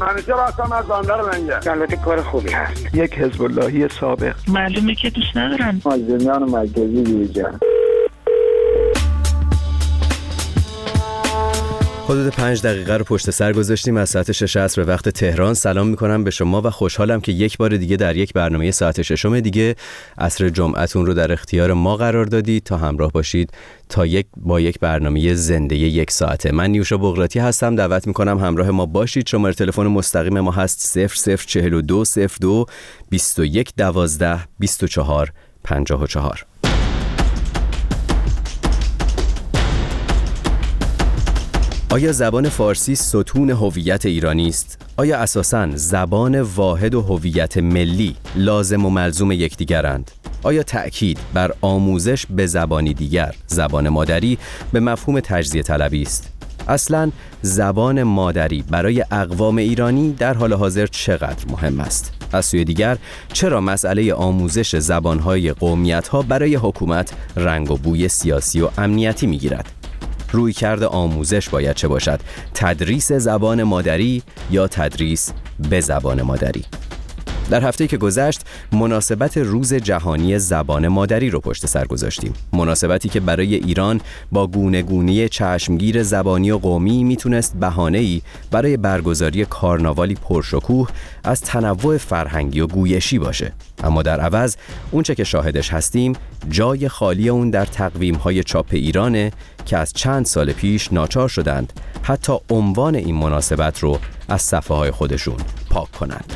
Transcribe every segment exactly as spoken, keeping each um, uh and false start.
همیشه راستم از بنده رو منگه. البته کار خوبی هست. یک حزب اللهی سابق. معلومه که دوست ندارن. مازندران مرکزی بیرجان. حدود پنج دقیقه رو پشت سر گذاشتیم از ساعت شش عصر به وقت تهران. سلام میکنم به شما و خوشحالم که یک بار دیگه در یک برنامه ساعت ششم دیگه عصر جمعتون رو در اختیار ما قرار دادید تا همراه باشید تا یک با یک برنامه زنده یک ساعته. من نیوشا بغراتی هستم، دعوت میکنم همراه ما باشید. شماره تلفن مستقیم ما هست صفر صفر چهل و دو صفر دو بیست و یک دوازده بیست و چهار پنجاه و چهار. آیا زبان فارسی ستون هویت ایرانی است؟ آیا اساساً زبان واحد و هویت ملی لازم و ملزوم یکدیگرند؟ آیا تأکید بر آموزش به زبانی دیگر، زبان مادری، به مفهوم تجزیه طلبی است؟ اصلاً زبان مادری برای اقوام ایرانی در حال حاضر چقدر مهم است؟ از سوی دیگر چرا مسئله آموزش زبانهای قومیت‌ها برای حکومت رنگ و بوی سیاسی و امنیتی می‌گیرد؟ رویکرد آموزش باید چه باشد؟ تدریس زبان مادری یا تدریس به زبان مادری؟ در هفته که گذشت مناسبت روز جهانی زبان مادری رو پشت سر گذاشتیم. مناسبتی که برای ایران با گونه گونه چشمگیر زبانی و قومی میتونست بهانه‌ای برای برگزاری کارناوالی پرشکوه از تنوع فرهنگی و گویشی باشه. اما در عوض اونچه که شاهدش هستیم جای خالی اون در تقویم‌های چاپ ایرانه که از چند سال پیش ناچار شدند حتی عنوان این مناسبت رو از صفحه‌های خودشون پاک کنند.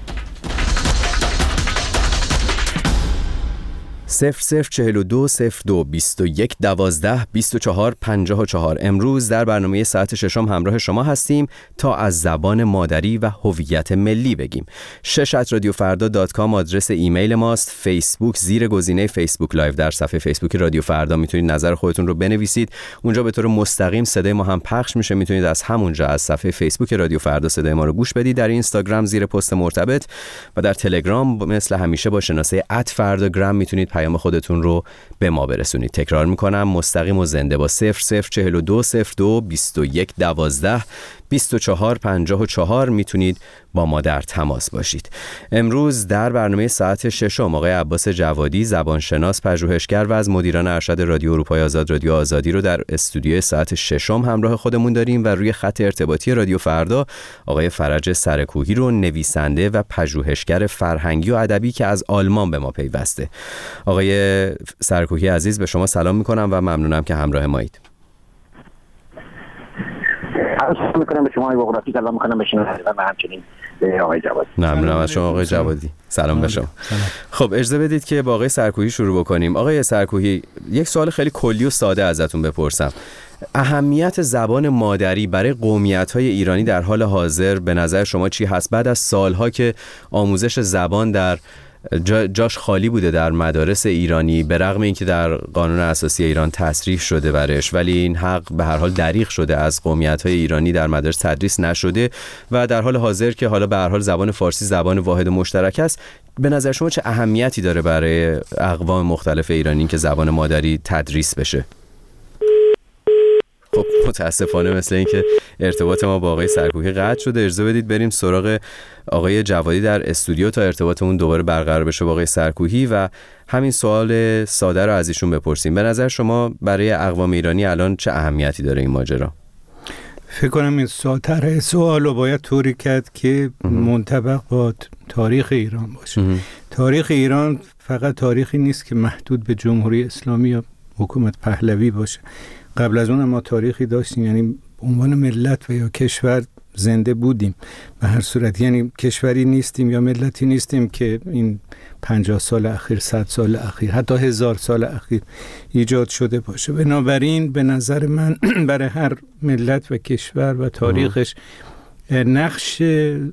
صفر صفر چهل و دو صفر دو بیست و یک دوازده بیست و چهار پنجاه و چهار. امروز در برنامه ساعت ششم همراه شما هستیم تا از زبان مادری و هویت ملی بگیم. شش ات رادیو فردا دات کام آدرس ایمیل ماست. فیسبوک زیر گزینه فیسبوک لایو در صفحه فیسبوک رادیو فردا میتونید نظر خودتون رو بنویسید. اونجا به طور مستقیم صدای ما هم پخش میشه، میتونید از همونجا از صفحه فیسبوک رادیو فردا صدای ما رو گوش بدید. در اینستاگرام زیر پست مرتبط و در تلگرام مثل همیشه با شناسه ات فرداگرام میتونید پیام خودتون رو به ما برسونید. تکرار میکنم مستقیم و زنده با صفر صفر چهل و دو صفر دو بیست و یک دوازده بیست و چهار پنجاه و چهار میتونید با ما در تماس باشید. امروز در برنامه ساعت ششم آقای عباس جوادی زبانشناس پژوهشگر و از مدیران ارشد رادیو اروپای آزاد رادیو آزادی رو در استودیوی ساعت ششم همراه خودمون داریم و روی خط ارتباطی رادیو فردا آقای فرج سرکوهی رو نویسنده و پژوهشگر فرهنگی و ادبی که از آلمان به ما پیوسته. آقای سرکوهی عزیز به شما سلام میکنم و ممنونم که همراه مایید. سلام میکنم به شما آقای بغراتی، سلام میکنم به شنوندگان و همچنین به آقای جوادی. ممنونم از شما آقای جوادی. سلام به شما. خب اجازه بدید که با آقای سرکوهی شروع بکنیم. آقای سرکوهی یک سوال خیلی کلی و ساده ازتون بپرسم. اهمیت زبان مادری برای قومیت‌های ایرانی در حال حاضر به نظر شما چی هست؟ بعد از سالها که آموزش زبان در جا جاش خالی بوده در مدارس ایرانی، به رغم اینکه در قانون اساسی ایران تصریح شده برش، ولی این حق به هر حال دریغ شده از قومیت‌های ایرانی در مدارس تدریس نشده و در حال حاضر که حالا به هر حال زبان فارسی زبان واحد و مشترک است، به نظر شما چه اهمیتی داره برای اقوام مختلف ایرانی که زبان مادری تدریس بشه؟ خب متاسفانه مثل این که ارتباط ما با آقای سرکوهی قطع شده. اجازه بدید بریم سراغ آقای جوادی در استودیو تا ارتباطمون دوباره برقرار بشه با آقای سرکوهی و همین سوال ساده رو از ایشون بپرسیم. به نظر شما برای اقوام ایرانی الان چه اهمیتی داره این ماجرا؟ فکر کنم این سوال سوال رو باید طوری کرد که منطبق با تاریخ ایران باشه. تاریخ ایران فقط تاریخی نیست که محدود به جمهوری اسلامی یا حکومت پهلوی باشه. قبل از اون ما تاریخی داشتیم، یعنی عنوان ملت و یا کشور زنده بودیم به هر صورت، یعنی کشوری نیستیم یا ملتی نیستیم که این پنجاه سال اخیر، صد سال اخیر، حتی هزار سال اخیر ایجاد شده باشه. بنابراین به نظر من برای هر ملت و کشور و تاریخش نقش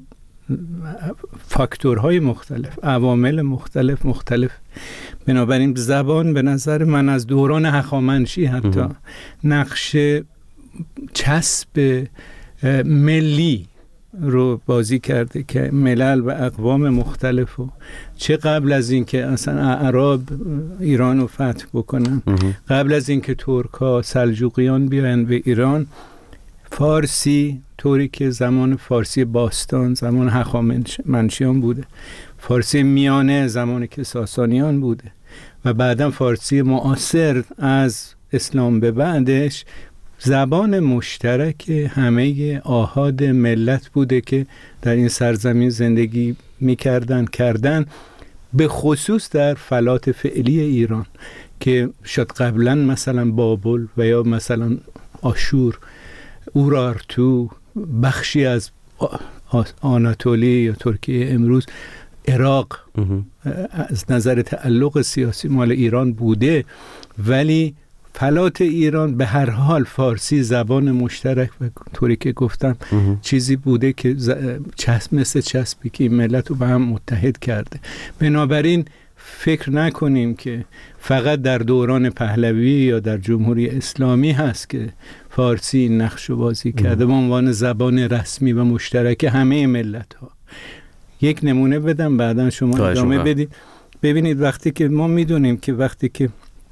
فاکتورهای مختلف، عوامل مختلف مختلف بنابراین زبان به نظر من از دوران هخامنشی حتی نقش چسب ملی رو بازی کرده که ملل و اقوام مختلف و چه قبل از این که اصلا اعراب ایران رو فتح بکنن، قبل از این که ترک‌ها سلجوقیان بیاین به ایران، فارسی طوری که زمان فارسی باستان زمان هخامنشیان بوده، فارسی میانه زمانی که ساسانیان بوده و بعداً فارسی معاصر از اسلام به بعدش زبان مشترک همه آحاد ملت بوده که در این سرزمین زندگی میکردن کردن، به خصوص در فلات فعلی ایران که شاید قبلا مثلا بابل و یا مثلا آشور، اورارتو، بخشی از آناتولی یا ترکیه امروز، عراق از نظر تعلق سیاسی مال ایران بوده، ولی فلات ایران به هر حال فارسی زبان مشترک و طوری که گفتم چیزی بوده که چسب مثل چسبی که این ملت رو به هم متحد کرده. بنابراین فکر نکنیم که فقط در دوران پهلوی یا در جمهوری اسلامی هست که فارسی نقش بازی کرده به عنوان زبان رسمی و مشترک همه ملت ها. یک نمونه بدم بعداً شما ادامه بدید. ببینید وقتی که ما میدونیم که وقتی که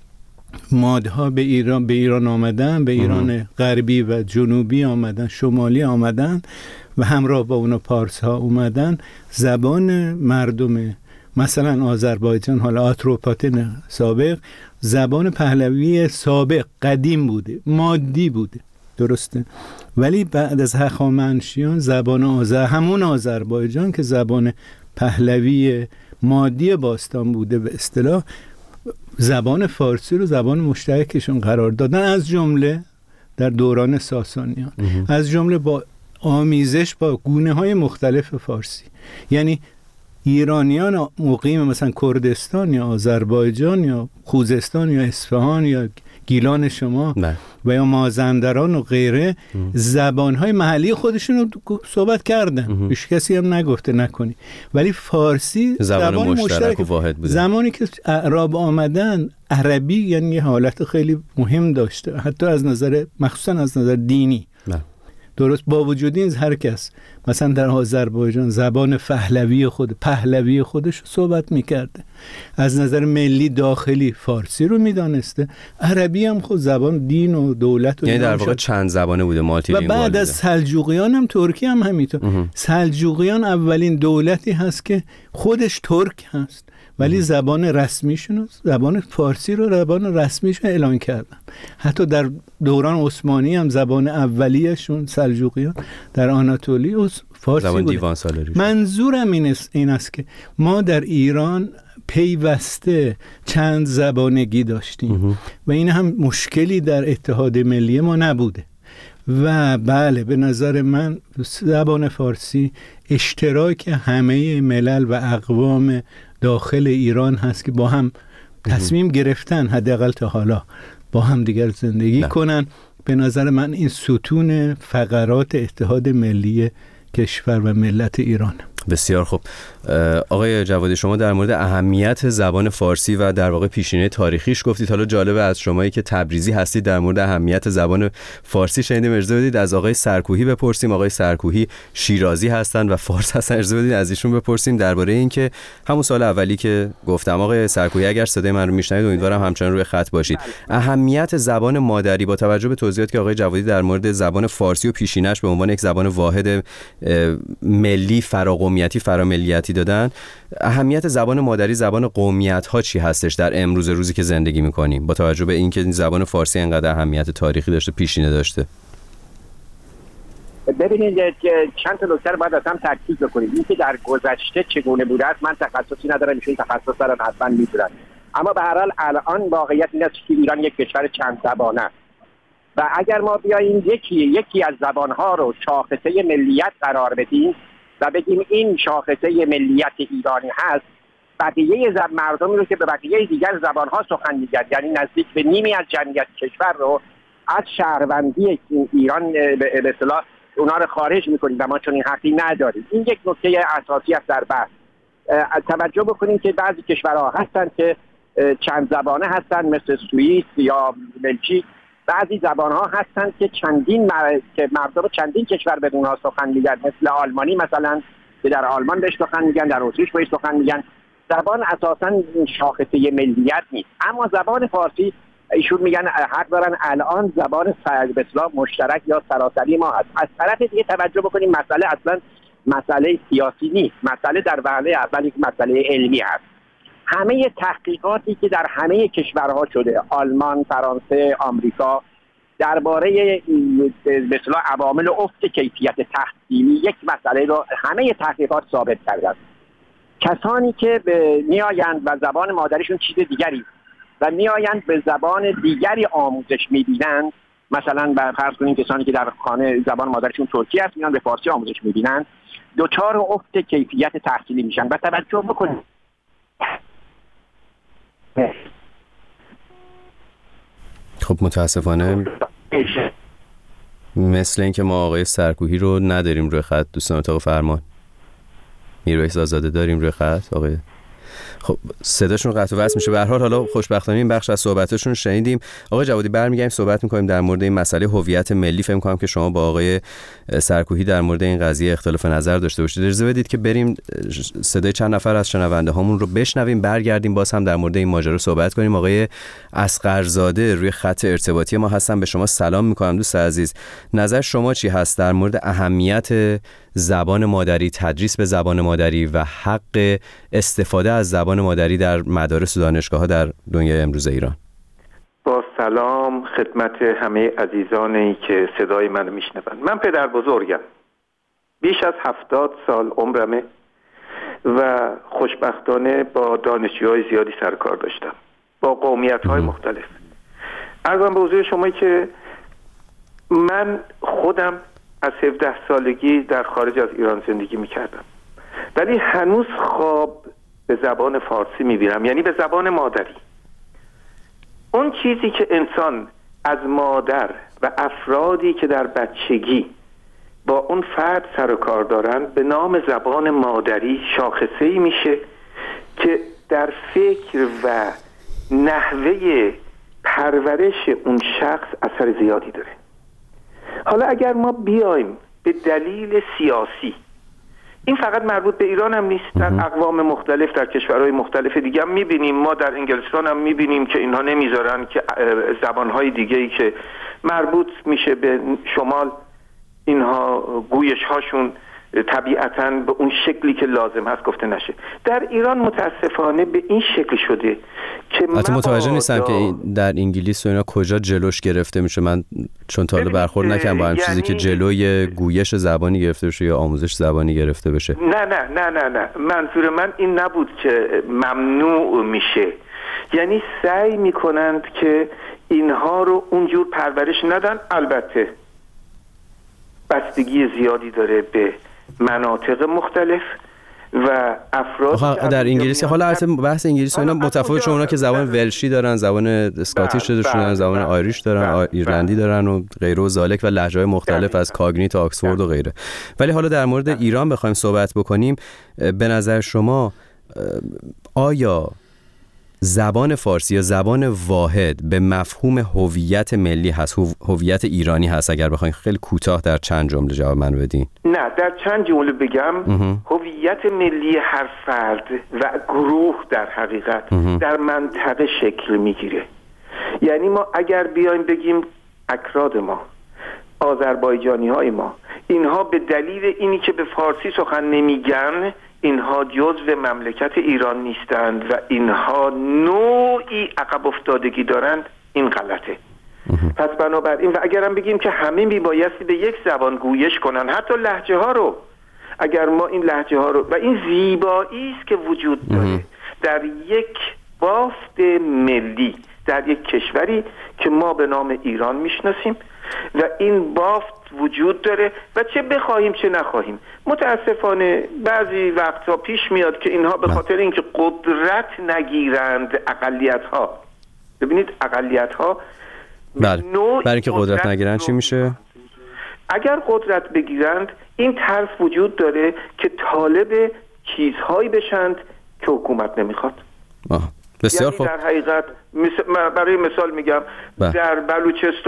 مادها به ایران به ایران آمدن، به ایران غربی و جنوبی آمدن، شمالی آمدن و همراه با اونا پارس ها اومدن، زبان مردم مثلا آذربایجان، حالا آتروپاتن سابق، زبان پهلوی سابق قدیم بوده، مادی بوده، درسته؟ ولی بعد از هخامنشیان زبان آذر، همون آذربایجان که زبان پهلوی مادی باستان بوده به اصطلاح، زبان فارسی رو زبان مشترکشون قرار دادن، از جمله در دوران ساسانیان، از جمله با آمیزش با گونه های مختلف فارسی. یعنی ایرانیان مقیم مثلا کردستان یا آذربایجان یا خوزستان یا اصفهان یا گیلان شما نه. و یا مازندران و غیره زبانهای محلی خودشون رو صحبت کردن، هیچ کسی هم نگفته نکنی، ولی فارسی زبان, زبان مشترک, مشترک و واحد بوده. زمانی که اعراب آمدن عربی یعنی یه حالت خیلی مهم داشته، حتی از نظر مخصوصا از نظر دینی نه. درست، با وجود این هر کس مثلا در آذربایجان زبان پهلوی خود پهلوی خودش صحبت میکرده، از نظر ملی داخلی فارسی رو میدانسته، عربی هم خود زبان دین و دولت و یعنی در واقع چند زبانه بوده، مالتی و بعد از سلجوقیان هم ترکی هم همینطور. سلجوقیان اولین دولتی هست که خودش ترک هست ولی زبان رسمیشون زبان فارسی رو زبان رسمیشون اعلان کردن. حتی در دوران عثمانی هم زبان اولیه‌شون سلجوقیان در آناتولی فارسی زبان بوده. دیوان سالاری. منظورم این است, این است که ما در ایران پیوسته چند زبانگی داشتیم و این هم مشکلی در اتحاد ملی ما نبوده. و بله به نظر من زبان فارسی اشتراک همه ملل و اقوام داخل ایران هست که با هم تصمیم گرفتن حداقل تا حالا با هم دیگر زندگی نه. کنن. به نظر من این ستون فقرات اتحاد ملی کشور و ملت ایران. بسیار خوب. آقای جوادی، شما در مورد اهمیت زبان فارسی و در واقع پیشینه تاریخیش گفتید. حالا جالبه از شمایی که تبریزی هستید در مورد اهمیت زبان فارسی شنیدیم. اجازه بدید از آقای سرکوهی بپرسیم. آقای سرکوهی شیرازی هستن و فارس هستن. اجازه بدید از ایشون بپرسیم درباره این که همون سال اولی که گفتم. آقای سرکوهی اگر صدای من رو میشنوید امیدوارم همچنان روی خط باشید. اهمیت زبان مادری با توجه به توضیحاتی که آقای جوادی در مورد زبان فارسی و پیشینه‌اش به عنوان یک زبان واحد ملی فراقومیتی فراملیتی دادن، اهمیت زبان مادری زبان قومیت ها چی هستش در امروز روزی که زندگی میکنیم با توجه به اینکه زبان فارسی انقدر اهمیت تاریخی داشته، پیشینه داشته؟ ببینید چند تا نکته رو باید اصلا تاکید بکنیم. اینکه در گذشته چگونه بوده است من تخصصی ندارم، ایشون تخصص دارن حتما میدونن، اما به هر حال الان واقعیت این است که ایران یک کشور چند زبانه است و اگر ما بیاییم یکی یکی از زبانها رو شاخصه ملیت قرار بدیم و بگیم این شاخصه ملیت ایرانی هست، بقیه زب مردمی رو که به بقیه دیگر زبانها سخن میگن، یعنی نزدیک به نیمی از جمعیت کشور رو از شهروندی ایران به اصطلاح اونا رو خارج میکنیم و ما چون این حقی نداریم. این یک نکته اساسی است در بحث. توجه بکنیم که بعضی کشورها هستن که چند زبانه هستن مثل سوئیس یا بلژیک، بعضی زبانها هستن که چندین مر... که مردم چندین کشور بدون ها سخن میگن، مثل آلمانی مثلا که در آلمان بهش سخن میگن، در اتریش بهش سخن میگن. زبان اساساً شاخصه ملیت نیست، اما زبان فارسی ایشون میگن حق دارن الان زبان به اصطلاح مشترک یا سراسری ما هست. از طرف دیگه توجه بکنیم مسئله اصلا مسئله سیاسی نیست، مسئله در وهله اول یک مسئله علمی هست. همه تحقیقاتی که در همه کشورها شده، آلمان، فرانسه، آمریکا، درباره به اصطلاح عوامل افت کیفیت تحصیلی یک مسئله رو همه تحقیقات ثابت کردند. کسانی که میآیند و زبان مادریشون چیز دیگری و میآیند به زبان دیگری آموزش میبینند، مثلا بر فرض کنیم کسانی که در خانه زبان مادریشون ترکی است میان به فارسی آموزش میبینند، دچار افت کیفیت تحصیلی میشن. و توجه بکنید خب متاسفانه مثل اینکه ما آقای سرکوهی رو نداریم روی خط. دوستان اتاق فرمان میرویس آزاده داریم روی خط آقای؟ خب صداشون قطع و وصل میشه. به هر حال حالا خوشبختانه این بخش از صحبتاشون شنیدیم. آقای جوادی برمیگردیم صحبت میکنیم در مورد این مسئله هویت ملی. فکر می‌کنم که شما با آقای سرکوهی در مورد این قضیه اختلاف نظر داشته باشید. اجازه بدید که بریم صدای چند نفر از شنونده هامون رو بشنویم، برگردیم باز هم در مورد این ماجرا صحبت کنیم. آقای اصغرزاده روی خط ارتباطی ما هستن. به شما سلام میکنم دوست عزیز. نظر شما چی هست در مورد اهمیت زبان مادری، تدریس به زبان مادری و حق استفاده از زبان مادری در مدارس و دانشگاه‌ها در دنیای امروز ایران؟ با سلام خدمت همه عزیزانی که صدای من میشنوند. من پدر بزرگم، بیش از هفتاد سال عمرمه و خوشبختانه با دانشجوهای زیادی سر کار داشتم، با قومیت‌های مختلف. عرضم به حضور شما که من خودم از هفده سالگی در خارج از ایران زندگی میکردم، ولی هنوز خواب به زبان فارسی میبینم، یعنی به زبان مادری. اون چیزی که انسان از مادر و افرادی که در بچگی با اون فرد سر و کار دارن به نام زبان مادری شاخصه‌ای میشه که در فکر و نحوه پرورش اون شخص اثر زیادی داره. حالا اگر ما بیایم به دلیل سیاسی، این فقط مربوط به ایران هم نیست، در اقوام مختلف در کشورهای مختلف دیگه هم میبینیم. ما در انگلستان هم میبینیم که اینها نمیذارن که زبانهای دیگه‌ای که مربوط میشه به شمال اینها گویش هاشون طبیعتاً به اون شکلی که لازم هست گفته نشه. در ایران متاسفانه به این شکل شده که من متوجه نیستم که در انگلیس و اینا کجا جلوش گرفته میشه. من چون تا حالا برخورد نکردم با هم چیزی که جلوی گویش زبانی گرفته بشه یا آموزش زبانی گرفته بشه. نه نه نه نه نه منظور من این نبود که ممنوع میشه، یعنی سعی میکنند که اینها رو اونجور پرورش ندن. البته بستگی زیادی داره به مناطق مختلف و افراد در انگلیسی. حالا البته بحث انگلیسی اینا متفاوت، چون اونا که زبان ولشی دارن، زبان اسکاتیش دارن، زبان آیریش دارن، ایرلندی دارن و غیره و ذالک و لهجه‌های مختلف از کاگنی تا آکسفورد و غیره. ولی حالا در مورد ایران بخوایم صحبت بکنیم، به نظر شما آیا زبان فارسی یا زبان واحد به مفهوم هویت ملی هست، هویت ایرانی هست؟ اگر بخواید خیلی کوتاه در چند جمله جواب من بدین. نه، در چند جمله بگم. هویت ملی هر فرد و گروه در حقیقت امه. در منطقه شکل میگیره. یعنی ما اگر بیایم بگیم اکراد ما، آذربایجانی های ما، اینها به دلیل اینی که به فارسی سخن نمیگن اینها جزو مملکت ایران نیستند و اینها نوعی عقب افتادگی دارند، این غلطه. پس بنابراین و اگرم بگیم که همه میبایستی به یک زبان گویش کنن، حتی لهجه ها رو، اگر ما این لهجه ها رو، و این زیبایی است که وجود داره در یک بافت ملی در یک کشوری که ما به نام ایران میشناسیم و این بافت وجود داره و چه بخواهیم چه نخواهیم. متاسفانه بعضی وقتا پیش میاد که اینها به خاطر اینکه قدرت نگیرند، اقلیت ها، ببینید اقلیت ها بله، برای اینکه قدرت, قدرت نگیرند چی میشه؟ اگر قدرت بگیرند این ترس وجود داره که طالب چیزهایی بشند که حکومت نمیخواد. آه. بسیار یعنی در حقیقت برای مثال میگم با. در بلوچستان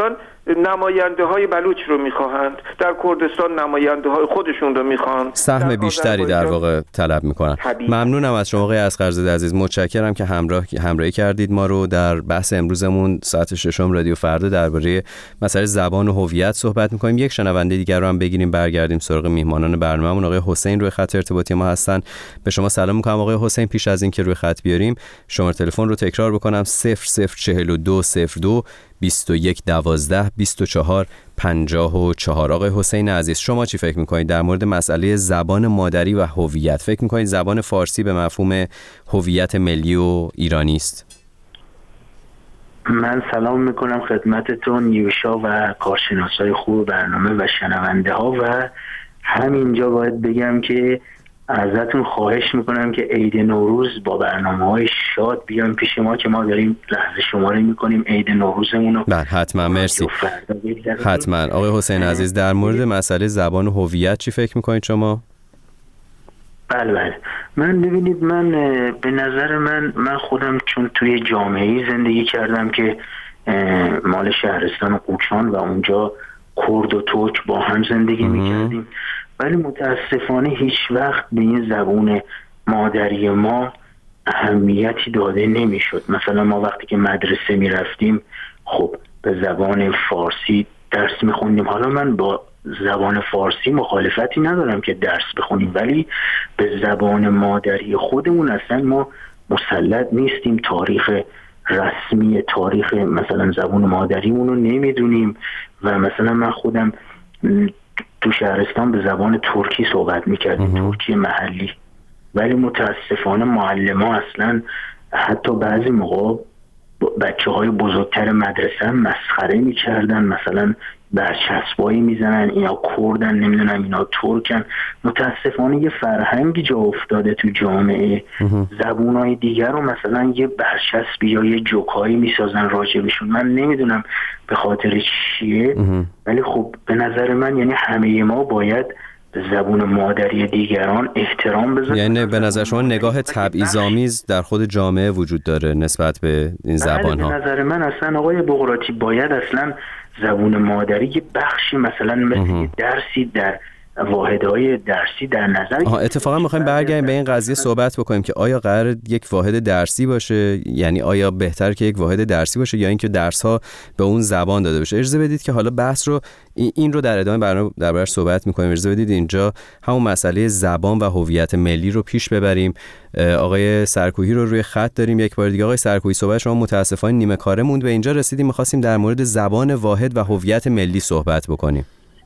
نماینده های بلوچ رو میخواهند، در کردستان نماینده های خودشون رو میخوان، سهم بیشتری در واقع طلب میکنن. ممنونم از شما آقای اصغرزاده عزیز، متشکرم که همراه همراهی کردید ما رو در بحث امروزمون. ساعت ششم رادیو فردا درباره مسائل زبان و هویت صحبت میکنیم. یک شنونده دیگر رو هم بگیریم برگردیم سراغ میهمانان برنامه‌مون. آقای حسین روی خط ارتباطی ما هستن. به شما سلام میکنم آقای حسین. پیش از اینکه روی خط بیاریم شماره تلفن رو تکرار بکنم: صفر صفر چهل و دو صفر دو بیست و یک دوازده بیست و چهار پنجاه و چهار. آقای حسین عزیز، شما چی فکر میکنید در مورد مسئله زبان مادری و هویت؟ فکر میکنید زبان فارسی به مفهوم هویت ملی و ایرانی است؟ من سلام میکنم خدمتتون یوشا و کارشناسای خوب برنامه و شنونده ها، و همینجا باید بگم که ازتون خواهش میکنم که عید نوروز با برنامه‌های شاد بیان پیش ما که ما داریم لحظه شماری میکنیم عید نوروزمون رو. بله حتما، مرسی. حتما. آقای حسین عزیز، در مورد مسئله زبان و هویت چی فکر میکنید شما؟ بله بله من ببینید، من به نظر من من خودم چون توی جامعه‌ای زندگی کردم که مال شهرستان قوچان و اونجا کرد و ترک با هم زندگی میکردیم، ولی متاسفانه هیچ وقت به این زبان مادری ما اهمیتی داده نمیشد. مثلا ما وقتی که مدرسه میرفتیم خب به زبان فارسی درس میخوندیم. حالا من با زبان فارسی مخالفتی ندارم که درس بخونیم، ولی به زبان مادری خودمون اصلا ما مسلط نیستیم. تاریخ رسمی تاریخ مثلا زبان مادریمون رو نمیدونیم، و مثلا من خودم تو شهرستان به زبان ترکی صحبت میکردیم، ترکی محلی، ولی متاسفانه معلم‌ها اصلا حتی بعضی موقع بچه های بزرگتر مدرسه هم مسخره میکردن، مثلا برچسبایی میزنن اینا کردن نمیدونم اینا ترکن. متاسفانه یه فرهنگی جا افتاده تو جامعه، زبونهای دیگر رو مثلا یه برچسبی یا یه جوکایی میسازن راجبشون. من نمیدونم به خاطر چیه، ولی خب به نظر من یعنی همه ما باید به زبون مادری دیگران احترام بذاریم. یعنی به نظر شما نگاه تبعیض‌آمیز در خود جامعه وجود داره نسبت به این زبان‌ها؟ به نظر من اصلا آقای بقراطی باید اصلا زبون مادری یه بخشی مثلا مثل درسی در واحدهای درسی در نظر. آها، اتفاقا می‌خوایم برگردیم به این قضیه صحبت بکنیم که آیا قرار یک واحد درسی باشه، یعنی آیا بهتر که یک واحد درسی باشه یا اینکه درس‌ها به اون زبان داده بشه؟ اجازه بدید که حالا بحث رو این رو در ادامه برنامه دربارش صحبت می‌کنیم. اجازه بدید اینجا همون مسئله زبان و هویت ملی رو پیش ببریم. آقای سرکوهی رو روی خط داریم یک بار دیگه. آقای سرکوهی، صحبت شما متأسفانه نیمه کاره موند. به اینجا رسیدیم می‌خواستیم در مورد زبان واحد و هویت ملی صحبت بکنیم.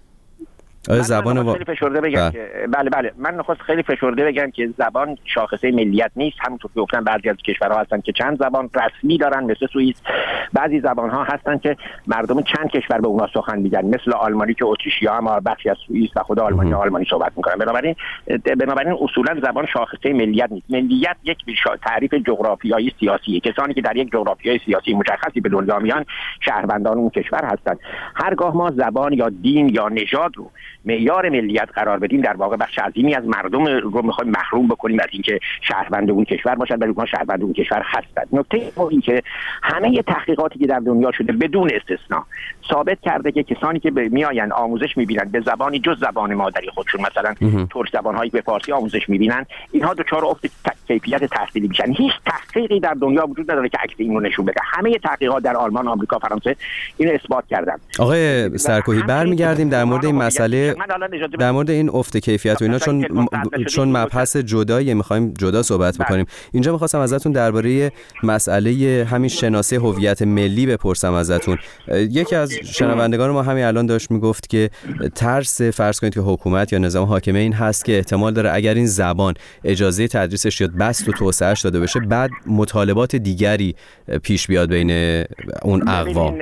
آیا زبان وا... خیلی فشرده بگم بله. که بله بله من نخواست خیلی فشرده بگم که زبان شاخصه ملیت نیست. همونطور که گفتن بعضی از کشورها هستن که چند زبان رسمی دارن مثل سوئیس، بعضی زبان‌ها هستن که مردم چند کشور به اونها سخن میگن مثل آلمانی که اتریشی‌ها هم بخشی از سوئیس و خود آلمانی آلمانی صحبت میکنن. بنابراین بنابراین اصولا زبان شاخصه ملیت نیست. ملیت یک تعریف جغرافیایی سیاسیه. کسانی که در یک جغرافیای سیاسی مشخصی به دنیا میان شهروندان اون کشور هستند. هرگاه ما زبان یا دین یا نژاد رو معیار ملیت قرار بدیم در واقع بخش عظیمی از مردم رو می‌خوایم محروم بکنیم از اینکه شهروند اون کشور باشن، ولی اونها شهروند اون کشور هستند. نکته این که همه تحقیقاتی که در دنیا شده بدون استثنا ثابت کرده که کسانی که میآیند آموزش می‌بینن به زبانی جز زبان مادری خودشون، مثلا ترک زبان‌هایی به فارسی آموزش می‌بینن، اینها دچار افت کیفیت تحصیلی میشن. هیچ تحقیقی در دنیا وجود نداره که عکس این رو نشون بده. همه تحقیقات در آلمان، آمریکا، فرانسه اینو اثبات کردن. آقای سرکوهی، برمیگردیم در مورد این مسئله، در مورد این افت کیفیت و اینا، چون چون مبحث جدایی می‌خوایم جدا صحبت بکنیم. اینجا می‌خواستم ازتون درباره مسئله همین شناسه هویت ملی بپرسم ازتون. یکی از شنوندگان ما همین الان داشت میگفت که ترس فرض کنید که حکومت یا نظام حاکمه این هست که احتمال داره اگر این زبان اجازه تدریسش یا بست و توسعه‌اش داده بشه بعد مطالبات دیگری پیش بیاد بین اون اقوام.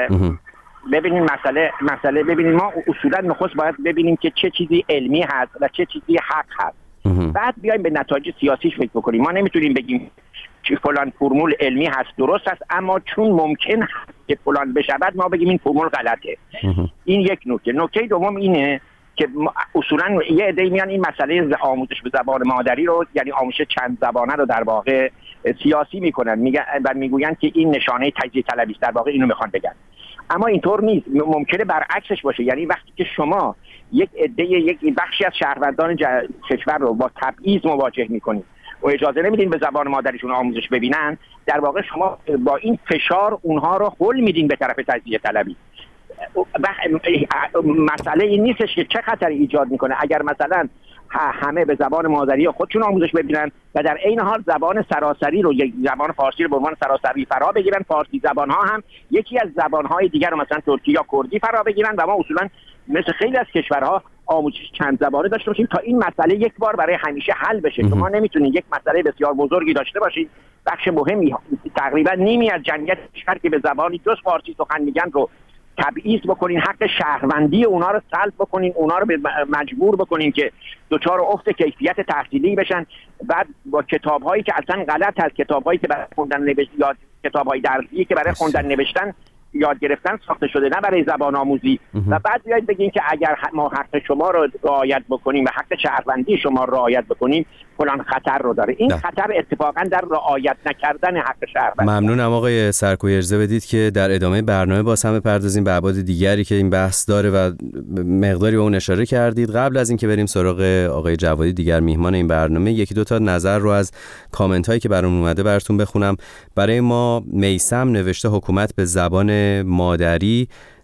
ببینین مسئله مسئله ببینین ما اصولا نخست باید ببینیم که چه چیزی علمی هست و چه چیزی حق هست، بعد بیایم به نتایج سیاسیش فکر بکنیم. ما نمیتونیم بگیم که فلان فرمول علمی هست درست است، اما چون ممکن هست که فلان بشود ما بگیم این فرمول غلطه. این یک نکته. نکته دوم اینه که اصولا یه عده‌ای میان این مسئله آموزش به زبان مادری رو، یعنی آموزش چند زبانه رو در واقع سیاسی میکنن، میگن و میگویند که این نشانه تجزیه طلبی است. در واقع اینو میخوان بگن. اما اینطور نیست، ممکنه برعکسش باشه. یعنی وقتی که شما یک عده یک بخشی از شهروندان کشور رو با تبعیض مواجه میکنید و اجازه نمیدین به زبان مادریشون آموزش ببینن، در واقع شما با این فشار اونها رو هل میدین به طرف تجزیه طلبی. مسئله این نیستش که چه خطری ایجاد میکنه اگر مثلا همه به زبان مادری خودشون آموزش ببینن و در عین حال زبان سراسری رو، یک زبان فارسی رو به عنوان سراسری فرا بگیرن، فارسی زبان ها هم یکی از زبان های دیگر رو مثلا ترکی یا کردی فرا بگیرن و ما اصولا مثل خیلی از کشورها آموزش چند زبانه داشته باشیم تا این مسئله یک بار برای همیشه حل بشه. شما نمیتونید یک مسئله بسیار بزرگی داشته باشید، بخش مهمی تقریبا نیمی از جمعیت کشور که به زبانی جز فارسی سخن میگن رو تبعیض بکنین، حق شهروندی اونا رو سلب بکنین، اونا رو مجبور بکنین که دچار افت کیفیت تحصیلی بشن، بعد با کتاب‌هایی که اصلا غلط از کتاب‌هایی که برای خوندن نوشتن یا کتاب‌های درسی که برای خوندن نوشتن یاد گرفتن ساخته شده، نه برای زبان آموزی. و بعد بیاید بگین که اگر ما حق شما رو رعایت بکنیم و حق شهروندی شما رو رعایت بکنیم فلان خطر رو داره. این ده. خطر اتفاقا در رعایت نکردن حق شهروندی. ممنونم آقای سرکوبی. اجازه بدید که در ادامه برنامه باز هم بپردازیم به ابعاد دیگری که این بحث داره و مقداری به اون اشاره کردید. قبل از اینکه بریم سراغ آقای جوادی دیگر میهمان این برنامه، یکی دو تا نظر رو از کامنت هایی که برام اومده براتون بخونم. برای ما میثم نوشته حکومت به زبان مادری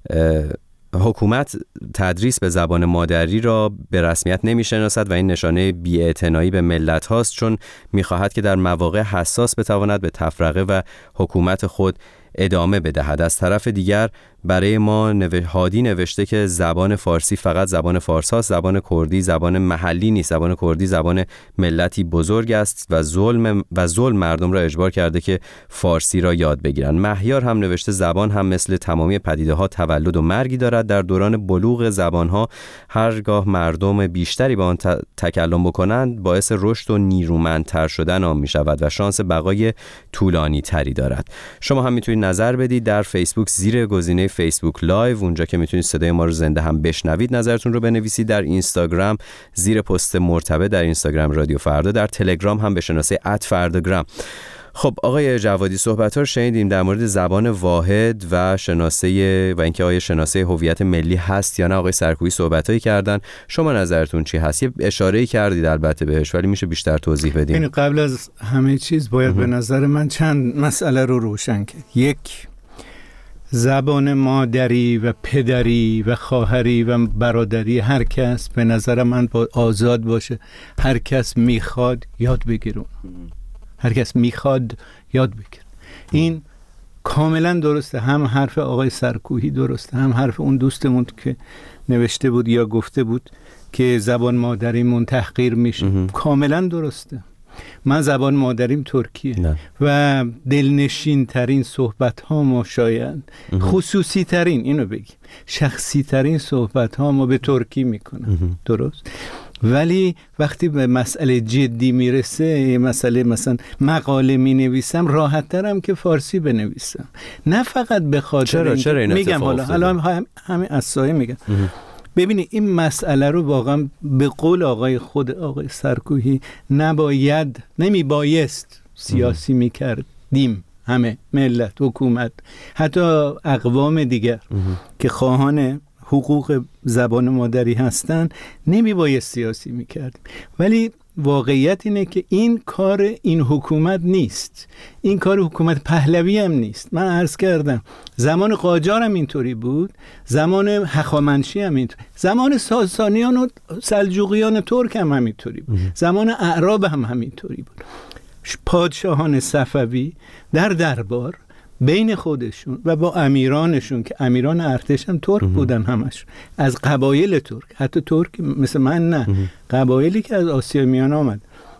حکومت تدریس به زبان مادری را به رسمیت نمی‌شناسد و این نشانه بی‌اعتنایی به ملت هاست، چون می‌خواهد که در مواقع حساس بتواند به تفرقه و حکومت خود ادامه بدهد. از طرف دیگر برای ما نو... هادی نوشته که زبان فارسی فقط زبان فارس هاست، زبان کردی زبان محلی نیست، زبان کردی زبان ملتی بزرگ است و ظلم و ظلم مردم را اجبار کرده که فارسی را یاد بگیرند. مهیار هم نوشته زبان هم مثل تمامی پدیده ها تولد و مرگی دارد، در دوران بلوغ زبان ها هرگاه مردم بیشتری با آن ت... تکلم بکنند باعث رشد و نیرومندتر شدن آن می شود و شانس بقای طولانی تری دارد. شما هم میتونید نظر بدید در فیسبوک زیر گزینه فیسبوک لایو، اونجا که میتونید صدای ما رو زنده هم بشنوید نظرتون رو بنویسید. در اینستاگرام زیر پست مرتبط در اینستاگرام رادیو فردا، در تلگرام هم به شناسه ات فرداگرام. خب آقای جوادی، صحبت‌ها رو شنیدیم در مورد زبان واحد و شناسه و اینکه آیا شناسه هویت ملی هست یا نه. آقای سرکوبی صحبتایی کردن، شما نظرتون چی هست؟ یه اشاره‌ای کردید البته بهش، ولی میشه بیشتر توضیح بدین. یعنی قبل از همه چیز باید به نظر من چند مسئله رو روشن کرد. یک، زبان مادری و پدری و خواهری و برادری هر کس به نظر من با آزاد باشه، هر کس میخواد یاد بگیره، هر کس میخواد یاد بگیره. این کاملا درسته، هم حرف آقای سرکوهی درسته، هم حرف اون دوستمون که نوشته بود یا گفته بود که زبان مادریمون تحقیر میشه. کاملا درسته. من زبان مادریم ترکیه نه. و دلنشین ترین صحبت ها ما شاید خصوصی ترین، اینو بگیم شخصی ترین صحبت ها ما به ترکی میکنم، درست؟ ولی وقتی به مسئله جدی میرسه، یه مسئله مثلا مقاله مینویسم، راحت ترم که فارسی بنویسم، نه فقط به خاطر چرا چرا این میگم حالا حالا همین اسایی میگم. ببینید این مسئله رو واقعا به قول آقای خود آقای سرکوهی نباید نمی بایست سیاسی میکردیم، همه ملت، حکومت، حتی اقوام دیگر که خواهان حقوق زبان مادری هستن نمی بایست سیاسی میکردیم. ولی واقعیت اینه که این کار این حکومت نیست، این کار حکومت پهلوی هم نیست. من عرض کردم زمان قاجار هم اینطوری بود، زمان هخامنشی هم اینطوری، زمان ساسانیان و سلجوقیان ترک هم همینطوری بود، زمان اعراب هم همینطوری بود. پادشاهان صفوی در دربار بین خودشون و با امیرانشون که امیران ارتش هم ترک بودن، همش از قبایل ترک، حتی ترک مثل من نه، قبایلی که از آسیا میان آمد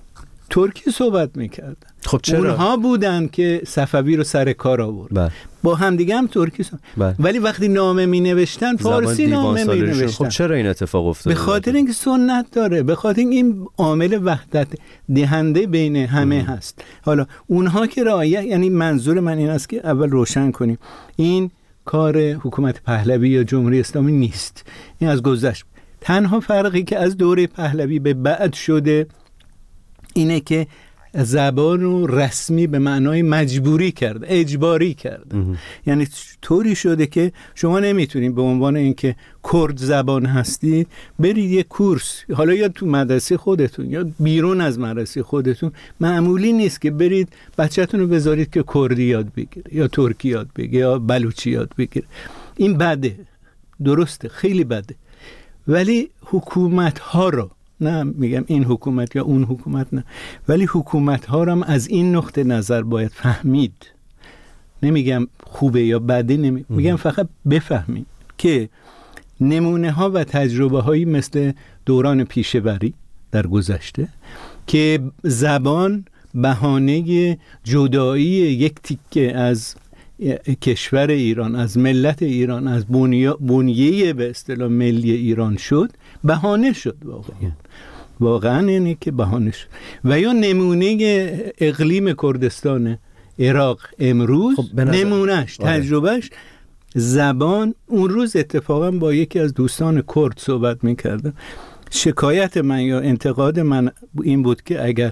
ترکی صحبت میکردن. خب چرا؟ اونها بودن که صفوی رو سر کار آورد، با هم دیگه هم ترکی صحبت. بله. ولی وقتی نامه می نوشتن فارسی نامه می نوشتن. خب چرا این اتفاق افتاد؟ به خاطر اینکه سنت داره، به خاطر اینکه این عامل وحدت دهنده بین همه ام. هست. حالا اونها که رعایت، یعنی منظور من این است که اول روشن کنیم این کار حکومت پهلوی یا جمهوری اسلامی نیست، این از گذشت. تنها فرقی که از دوره پهلوی به بعد شده اینه که زبان رو رسمی به معنای مجبوری کرد، اجباری کرد. یعنی طوری شده که شما نمیتونید به عنوان اینکه کرد زبان هستید برید یک کورس، حالا یا تو مدرسه خودتون یا بیرون از مدرسه خودتون، معمولی نیست که برید بچه‌تون رو بذارید که کردی یاد بگیره یا ترکی یاد بگیره یا بلوچی یاد بگیره. این بده، درسته، خیلی بده. ولی حکومت ها رو، نه میگم این حکومت یا اون حکومت، نه، ولی حکومت ها رو هم از این نقطه نظر باید فهمید. نمیگم خوبه یا بده، نمی... میگم فقط بفهمید که نمونه ها و تجربه هایی مثل دوران پیشه‌وری در گذشته که زبان بهانه جدایی یک تیکه از کشور ایران، از ملت ایران، از بنیه به اصطلاح ملی ایران شد، بهانه شد. واقعا واقعا اینه که بهانه شد. و یا نمونه اقلیم کردستان عراق امروز، خب نمونهش، تجربهش زبان. اون روز اتفاقا با یکی از دوستان کرد صحبت میکردم. شکایت من یا انتقاد من این بود که اگر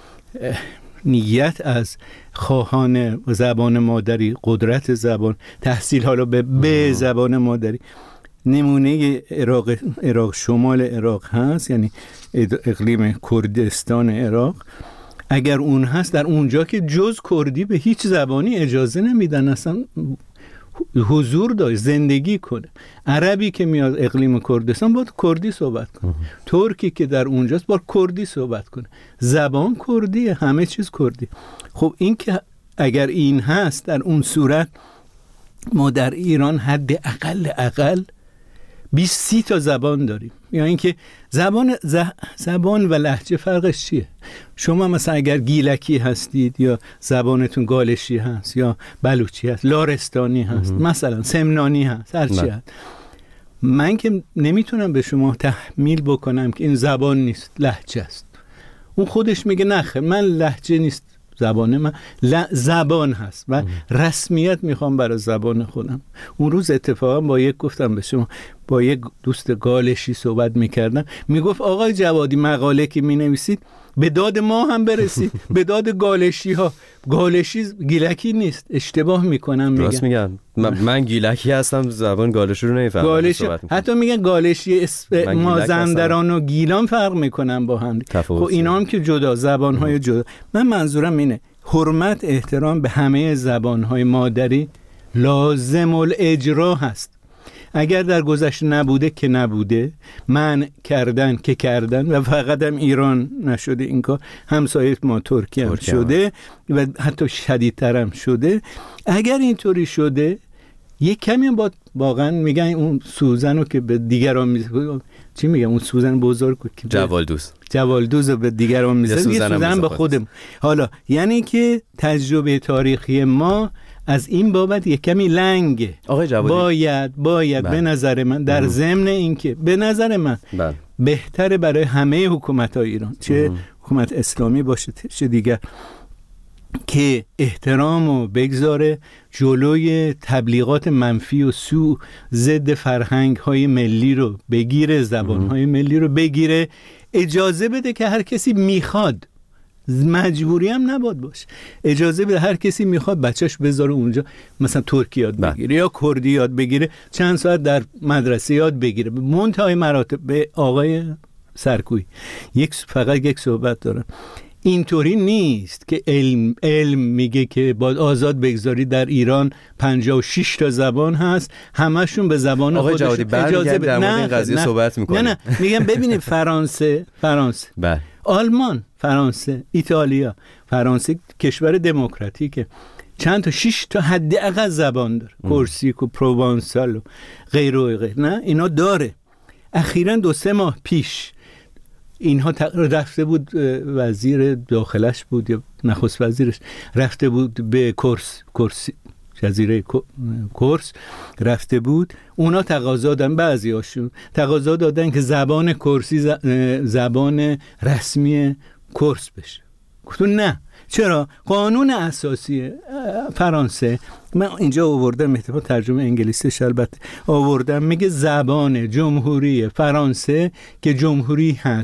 نیت از خواهان زبان مادری، قدرت زبان، تحصیل حالا به, به زبان مادری، نمونه عراق, عراق شمال عراق هست، یعنی اقلیم کردستان عراق، اگر اون هست در اونجا که جز کردی به هیچ زبانی اجازه نمیدن اصلا حضور داشت، زندگی کنه. عربی که میاد اقلیم کردستان باید کردی صحبت کنه، ترکی که در اونجاست باید کردی صحبت کنه، زبان کردیه، همه چیز کردی. خب این که اگر این هست، در اون صورت ما در ایران حد اقل اقل بیست سی تا زبان داریم. یا اینکه زبان زبان و لهجه فرقش چیه؟ شما مثلا اگر گیلکی هستید یا زبانتون گالشی هست یا بلوچی هست، لارستانی هست، مثلا سمنانی هست، هر چی هست، من که نمیتونم به شما تحمیل بکنم که این زبان نیست، لهجه است. اون خودش میگه نخه من لهجه نیست، زبان من زبان هست و رسمیت میخوام برای زبان خودم. اون روز اتفاقا با یک گفتم به شما، با یک دوست گالشی صحبت میکردم، میگفت آقای جوادی مقاله که مینویسید به داد ما هم برسید، به داد گالشی ها. گالشی گیلکی نیست، اشتباه میکنم. میگن راست میگن، من, من گیلکی هستم، زبان گالشی رو نمیفهمم. گالشی حتی میگن گالشی اسب... مازندران و گیلان فرق میکنن با هم. خب اینا هم که جدا، زبان های جدا. من منظورم اینه حرمت، احترام به همه زبان های مادری لازم الاجرا هست. اگر در گذشته نبوده که نبوده، منع کردن که کردن، و فقط هم ایران نشده این کار، همسایه ما ترکیه هم شده و حتی شدیدتر هم شده. اگر اینطوری شده، یک کمی با واقعا میگن اون سوزن رو که به دیگران میزنه، چی میگم، اون سوزن بزرگ که جوالدوز جوالدوز رو به دیگران میزنه، یه سوزن, سوزن به خودم. حالا یعنی که تجربه تاریخی ما از این بابت یک کمی لنگه. آقای جوادی باید باید به نظر من، در ضمن اینکه به نظر من بله. بهتره برای همه حکومت‌های ایران، چه حکومت اسلامی باشه چه دیگر، که احترام و بگذاره جلوی تبلیغات منفی و سو ضد فرهنگ‌های ملی رو بگیره، زبان‌های ملی رو بگیره، اجازه بده که هر کسی میخواد، مجبوری هم نباید باشه، اجازه بده هر کسی میخواد بچهش بذاره اونجا، مثلا ترکی یاد بگیره یا کردی یاد بگیره، چند ساعت در مدرسه یاد بگیره. منتهای مراتب به آقای سرکوی یک فقط یک صحبت دارم، اینطوری نیست که علم علم میگه که باید آزاد بگذاری در ایران پنجاه و شش تا زبان هست، همشون به زبان خودشون اجازه بده. نه این قضیه نه صحبت میکنه. نه نه میگم ببینید فرانسه فرانسه بله. آلمان، فرانسه، ایتالیا. فرانسه کشور دموکراتیکه، چند تا شش تا حداقل زبان داره، کورسیک و پروانسال و غیر و غیر. نه اینا داره. اخیراً دو سه ماه پیش اینها رفته بود، وزیر داخلش بود یا نخست وزیرش رفته بود به کورس کورس جزیره کورس رفته بود، اونا تقاضا دادن، بعضی هاشون تقاضا دادن که زبان کورسی زبان رسمی کورس بشه. گفتون نه. چرا؟ قانون اساسی فرانسه، من اینجا آوردم، اتفاق ترجمه انگلیسیش البته آوردم، میگه زبان جمهوری فرانسه که جمهوری هست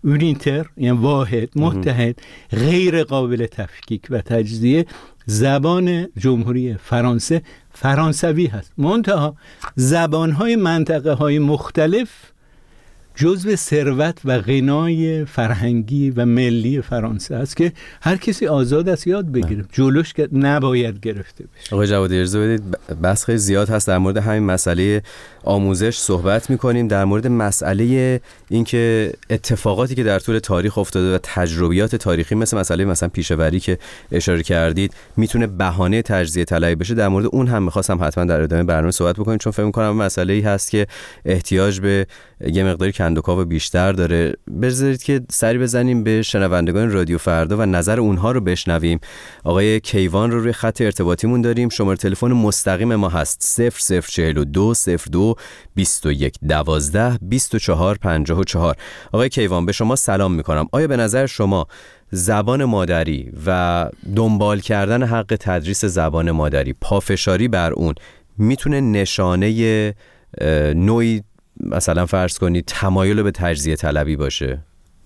اونیتر یعنی واحد، متحد، غیر قابل تفکیک و تجزیه، زبان جمهوری فرانسه فرانسوی هست. منتها زبانهای منطقه های مختلف جزو ثروت و غنای فرهنگی و ملی فرانسه است که هر کسی آزاد است یاد بگیره، جلوش که نباید گرفته بشه. آقای جوادی اجازه بدید، بحث خیلی زیاد هست در مورد همین مسئله آموزش صحبت می‌کنیم، در مورد مسئله اینکه اتفاقاتی که در طول تاریخ افتاده و تجربیات تاریخی مثل مسئله مثلا پیشه‌وری که اشاره کردید میتونه بهانه تجزیه طلبی بشه، در مورد اون هم می‌خواستم حتما در ادامه برنامه صحبت بکنیم، چون فکر می‌کنم مسئله‌ای هست که احتیاج به یه مقداری کندوکاو بیشتر داره. بذارید که سری بزنیم به شنوندگان رادیو فردا و نظر اونها رو بشنویم. آقای کیوان رو روی خط ارتباطیمون داریم. شماره تلفن مستقیم ما هست صفر صفر چهل و دو صفر دو بیست و یک دوازده بیست و چهار پنجاه و چهار. آقای کیوان به شما سلام میکنم. آیا به نظر شما زبان مادری و دنبال کردن حق تدریس زبان مادری، پافشاری بر اون، میتونه نشانه نوعی مثلا فرض کنید تمایل به تجزیه طلبی باشه؟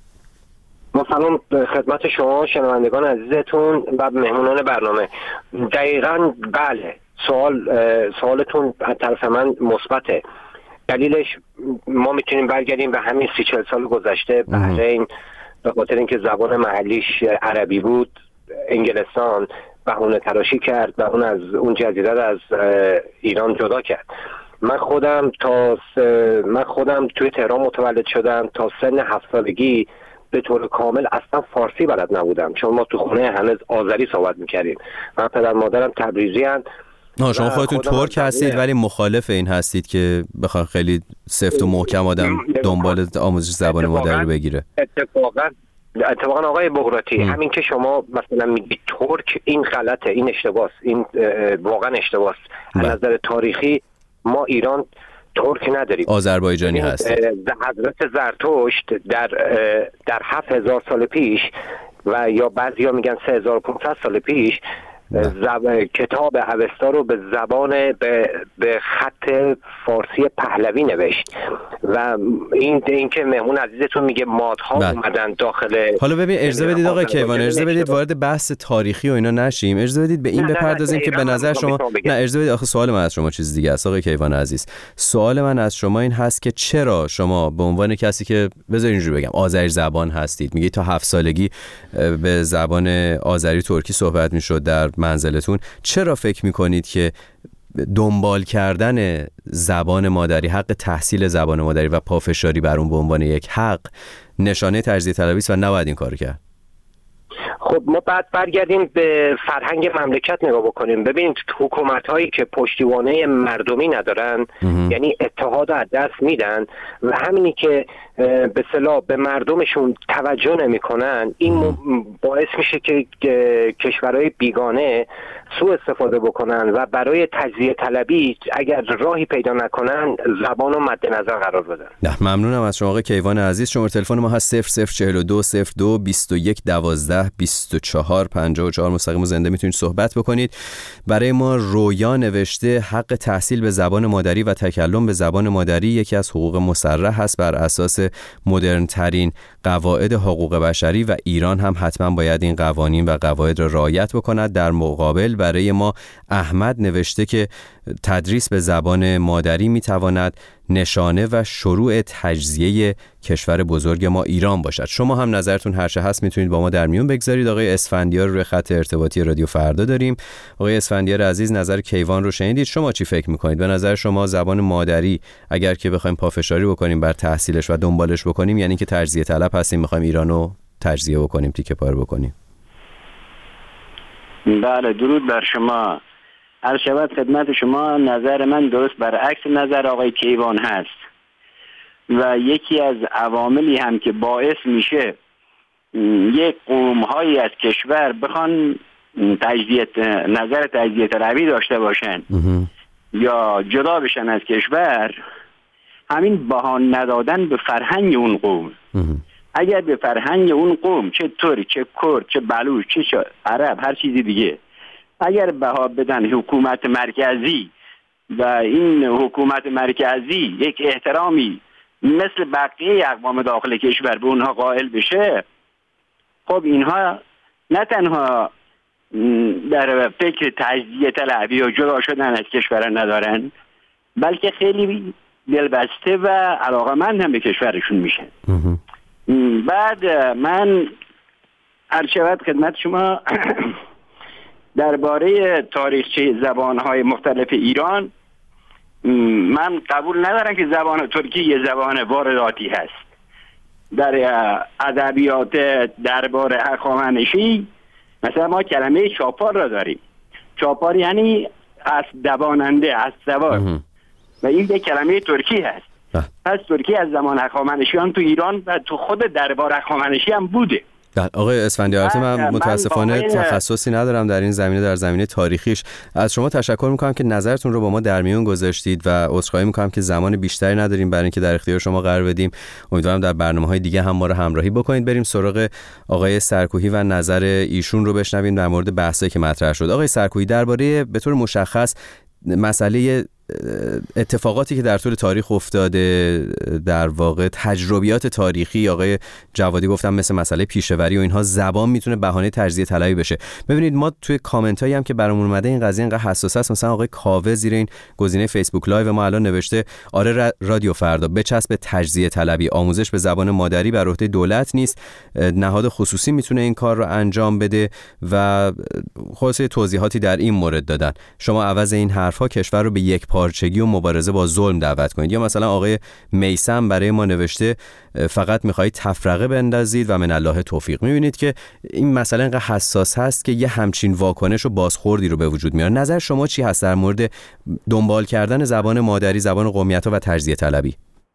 ما سلام خدمت شما شنوندگان عزیزتون و مهمونان برنامه. دقیقاً بله، سوال سوالتون از طرف من مثبته. دلیلش ما میتونیم برگردیم به همین سی چهل سال گذشته. بحرین به خاطر اینکه زبان محلیش عربی بود، انگلستان بهونه تراشی کرد و اون از اون جزیره از ایران جدا کرد. من خودم تا س... من خودم توی تهران متولد شدم. تا سن هفت سالگی به طور کامل اصلا فارسی بلد نبودم، چون ما تو خونه هنوز آذری صحبت میکردیم. من پدر مادرم تبریزی هستند. نه شما خودتون ترک هستید ولی مخالف این هستید که بخواد خیلی سفت و محکم آدم دنبال آموزش زبان مادری بگیره. اتفاقا اتفاقا آقای بغراتی، همین که شما مثلا میگید ترک، این غلطه، این اشتباهه، این واقعا اشتباهه. از نظر تاریخی ما ایران ترک نداریم، آذربایجانی هست. حضرت زرتشت در در هفت هزار سال پیش و یا بعضیا میگن سه هزار و پانصد سال پیش زب... کتاب اوستا رو به زبان به, به خط فارسی پهلوی نوشت و این این که مهمون عزیزتون میگه مادها بله. اومدن داخل. حالا ببین اجازه بدید آقای کیوان، اجازه بدید وارد بحث تاریخی و اینا نشیم، اجازه بدید به این بپردازیم که به نظر شما نه اجازه بدید آخه سوال من از شما چیز دیگه است آقای کیوان عزیز. سوال من از شما این هست که چرا شما به عنوان کسی که بذار اینجوری بگم آذری زبان هستید، میگید تا هفت سالگی به زبان آذری ترکی صحبت میشد در منزلتون، چرا فکر میکنید که دنبال کردن زبان مادری، حق تحصیل زبان مادری و پافشاری بر اون به عنوان یک حق نشانه تجزیه طلبی است و نباید این کارو کرد؟ خب ما بعد برگردیم به فرهنگ مملکت نگاه بکنیم. ببینید حکومت هایی که پشتیبانی مردمی ندارن امه. یعنی اتحاد از دست میدن و همینی که به اصطلاح به مردمشون توجه نمیکنن، این باعث میشه که کشورهای بیگانه سوء استفاده بکنن و برای تجزیه طلبی اگر راهی پیدا نکنن زبان رو مد نظر قرار بدن. نه ممنونم از شما آقای کیوان عزیز. شماره تلفن ما هست صفر صفر چهل و دو صفر دو بیست و یک دوازده بیست و چهار پنجاه و چهار. مستقیم و زنده میتونید صحبت بکنید. برای ما رویا نوشته حق تحصیل به زبان مادری و تکلم به زبان مادری یکی از حقوق مسرح هست بر اساس مدرن ترین قواعد حقوق بشری و ایران هم حتما باید این قوانین و قواعد را رعایت بکند. در مقابل برای ما احمد نوشته که تدریس به زبان مادری میتواند نشانه و شروع تجزیه کشور بزرگ ما ایران باشد. شما هم نظرتون هر چه هست میتونید با ما در میون بگذارید. آقای اسفندیار رو روی خط ارتباطی رادیو فردا داریم. آقای اسفندیار عزیز نظر کیوان رو شنیدید، شما چی فکر میکنید؟ به نظر شما زبان مادری اگر که بخوایم پافشاری بکنیم بر تحصیلش و دنبالش بکنیم یعنی که تجزیه طلب هستیم، میخوایم ایرانو تجزیه بکنیم، تیکه پاره بکنیم؟ بله درود بر شما. هر شود خدمت شما، نظر من درست برعکس نظر آقای کیوان هست و یکی از عواملی هم که باعث میشه یک قوم‌هایی از کشور بخوان تجزیه نظر تجزیه طلبی داشته باشن یا جدا بشن از کشور، همین بهانه ندادن به فرهنگ اون قوم. اگر به فرهنگ اون قوم، چه ترک، چه کرد، چه بلوچ، چه عرب، هر چیزی دیگه، اگر بها بدن حکومت مرکزی و این حکومت مرکزی یک احترامی مثل بقیه اقوام داخل کشور به اونها قائل بشه، خب اینها نه تنها در فکر تجزیه طلبی و جدا شدن از کشور ندارن، بلکه خیلی دلبسته و علاقمند هم به کشورشون میشن. بعد من عرض شود خدمت شما درباره تاریخچه زبانهای مختلف ایران، من قبول ندارم که زبان ترکی یه زبان وارداتی هست. در ادبیات دربار هخامنشی مثلا ما کلمه چاپار را داریم. چاپار یعنی از دواننده، از سوار، و این یک کلمه ترکی هست. پس ترکی از زمان هخامنشیان تو ایران و تو خود دربار هخامنشی هم بوده. آقای اسفندیاری، من متاسفانه من تخصصی ندارم در این زمینه، در زمینه تاریخیش. از شما تشکر میکنم که نظرتون رو با ما در میون گذاشتید و عذرخواهی میکنم که زمان بیشتری نداریم برای اینکه در اختیار شما قرار بدیم. امیدوارم در برنامه‌های دیگه هم ما رو همراهی بکنید. بریم سراغ آقای سرکوهی و نظر ایشون رو بشنویم در مورد بحثی که مطرح شد. آقای سرکوهی، درباره به طور مشخص مسئله اتفاقاتی که در طول تاریخ افتاده، در واقع تجربیات تاریخی، آقای جوادی گفتم مثل مسئله پیشه‌وری و اینها، زبان میتونه بهانه تجزیه طلبی بشه. ببینید ما توی کامنت هایی هم که برامون اومده این قضیه اینقدر حساس است. مثلا آقای کاوه زیر این گزینه فیسبوک لایو ما الان نوشته آره رادیو فردا بچسب تجزیه طلبی، آموزش به زبان مادری بر عهده دولت نیست، نهاد خصوصی میتونه این کار رو انجام بده و خلاصه توضیحاتی در این مورد دادن. شما عوض این حرفا کشور رو به یک پارچگی و مبارزه با ظلم دعوت کنید. یا مثلا آقای میثم برای ما نوشته فقط میخواهید تفرقه بندازید و من الله توفیق. میبینید که این مسئله اینقدر حساس هست که یه همچین واکنش و بازخوردی رو به وجود میاره. نظر شما چی هست در مورد دنبال کردن زبان مادری، زبان قومیت‌ها و تجزیه طلبی؟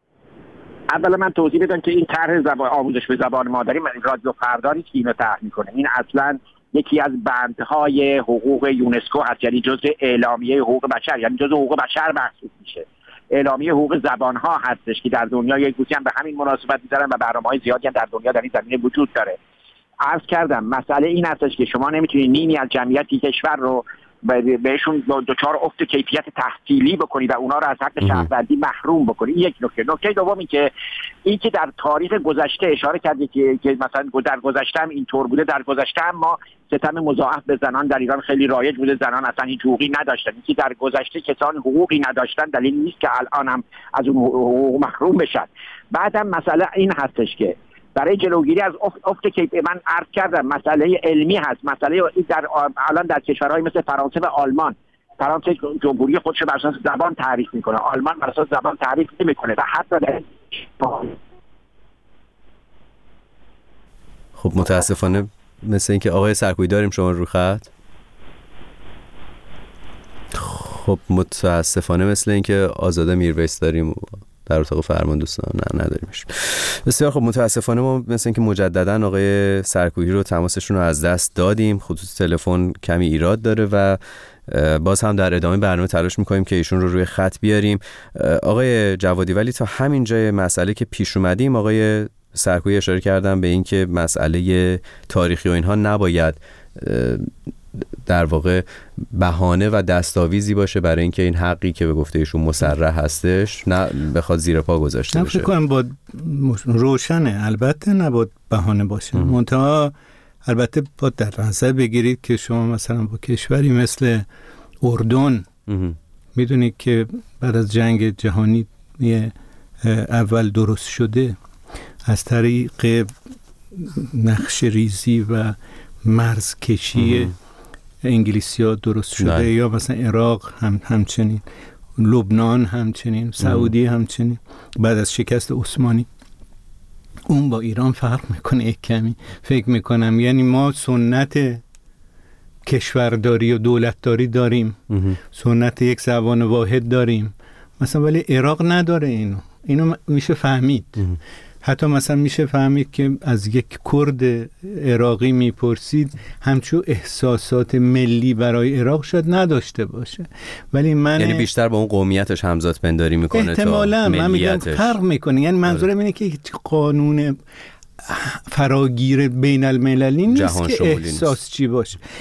اولا من توضیح بدم که این طرح زبان آموزش به زبان مادری من رادیو فرداری که اینو طرح میکنه، این اصلا یکی از بندهای حقوق یونسکو هست، یعنی جزء اعلامیه حقوق بشر، یعنی جزء حقوق بشر محسوب میشه. اعلامیه حقوق زبانها هستش که در دنیا یک گوشه هم به همین مناسبت میذارن و برنامه‌های زیادی هم در دنیا در این زمینه وجود داره. عرض کردم مسئله این هستش که شما نمیتونید نیمی از جمعیت کشور رو بهشون دچار افت کیفیت تحصیلی بکنی و اونا رو از حق شهروندی محروم بکنی. یک نکته. نکته دومی که این که در تاریخ گذشته اشاره کردی که که مثلا در گذشته هم اینطور بوده، در گذشته هم ما ستم مضاعف به زنان در ایران خیلی رایج بوده، زنان اصلا هیچ حقوقی نداشتن. این که در گذشته کسان حقوقی نداشتن دلیل نیست که الان هم از اون حقوق محروم بشن. بعدم مسئله این هستش که برای جلوگیری از افت که من عرض کردم مسئله علمی هست، مسئله در الان در کشورهای مثل فرانسه و آلمان، فرانسه جمهوری خودش بر اساس زبان تعریف میکنه، آلمان بر اساس زبان تعریف نمیکنه و حتی در خب متاسفانه مثل اینکه آقای سرکوهی داریم شما رو خط. خب متاسفانه مثل اینکه آزاده میرویس داریم در اتاق فرمان دوستان، نه نداریمش. بسیار خب متاسفانه ما مثل اینکه مجددا آقای سرکوهی رو تماسشون رو از دست دادیم، خطوط تلفن کمی ایراد داره و باز هم در ادامه برنامه تلاش میکنیم که ایشون رو روی خط بیاریم. آقای جوادی، ولی تا همین جای مسئله که پیش اومدیم آقای سرکوهی اشاره کردن به این که مسئله تاریخی و اینها نباید در واقع بهانه و دستاویزی باشه برای اینکه این حقی که به گفته ایشون مصرح هستش نه بخواد زیر پا گذاشته بشه. فکر کنم با روشنه، البته نباید بهانه باشه، منتها البته با در نظر بگیرید که شما مثلا با کشوری مثل اردن میدونید که بعد از جنگ جهانی اول درست شده از طریق نقش ریزی و مرز کشی انگلیسی ها درست شده نه. یا مثلا عراق هم همچنین، لبنان همچنین، سعودی همچنین بعد از شکست عثمانی. اون با ایران فرق میکنه یک کمی فکر میکنم، یعنی ما سنت کشورداری و دولتداری داریم، سنت یک زبان واحد داریم مثلا، ولی عراق نداره اینو. اینو میشه فهمید. حتی مثلا میشه فهمید که از یک کرد عراقی میپرسید همچون احساسات ملی برای عراق شاید نداشته باشه، ولی من یعنی بیشتر با اون قومیتش همزاد پنداری میکنه احتمالاً. من میگم فرق میکنه، یعنی منظورم اینه که قانون فراگیر بین المللی نیست که احساس چی باشه.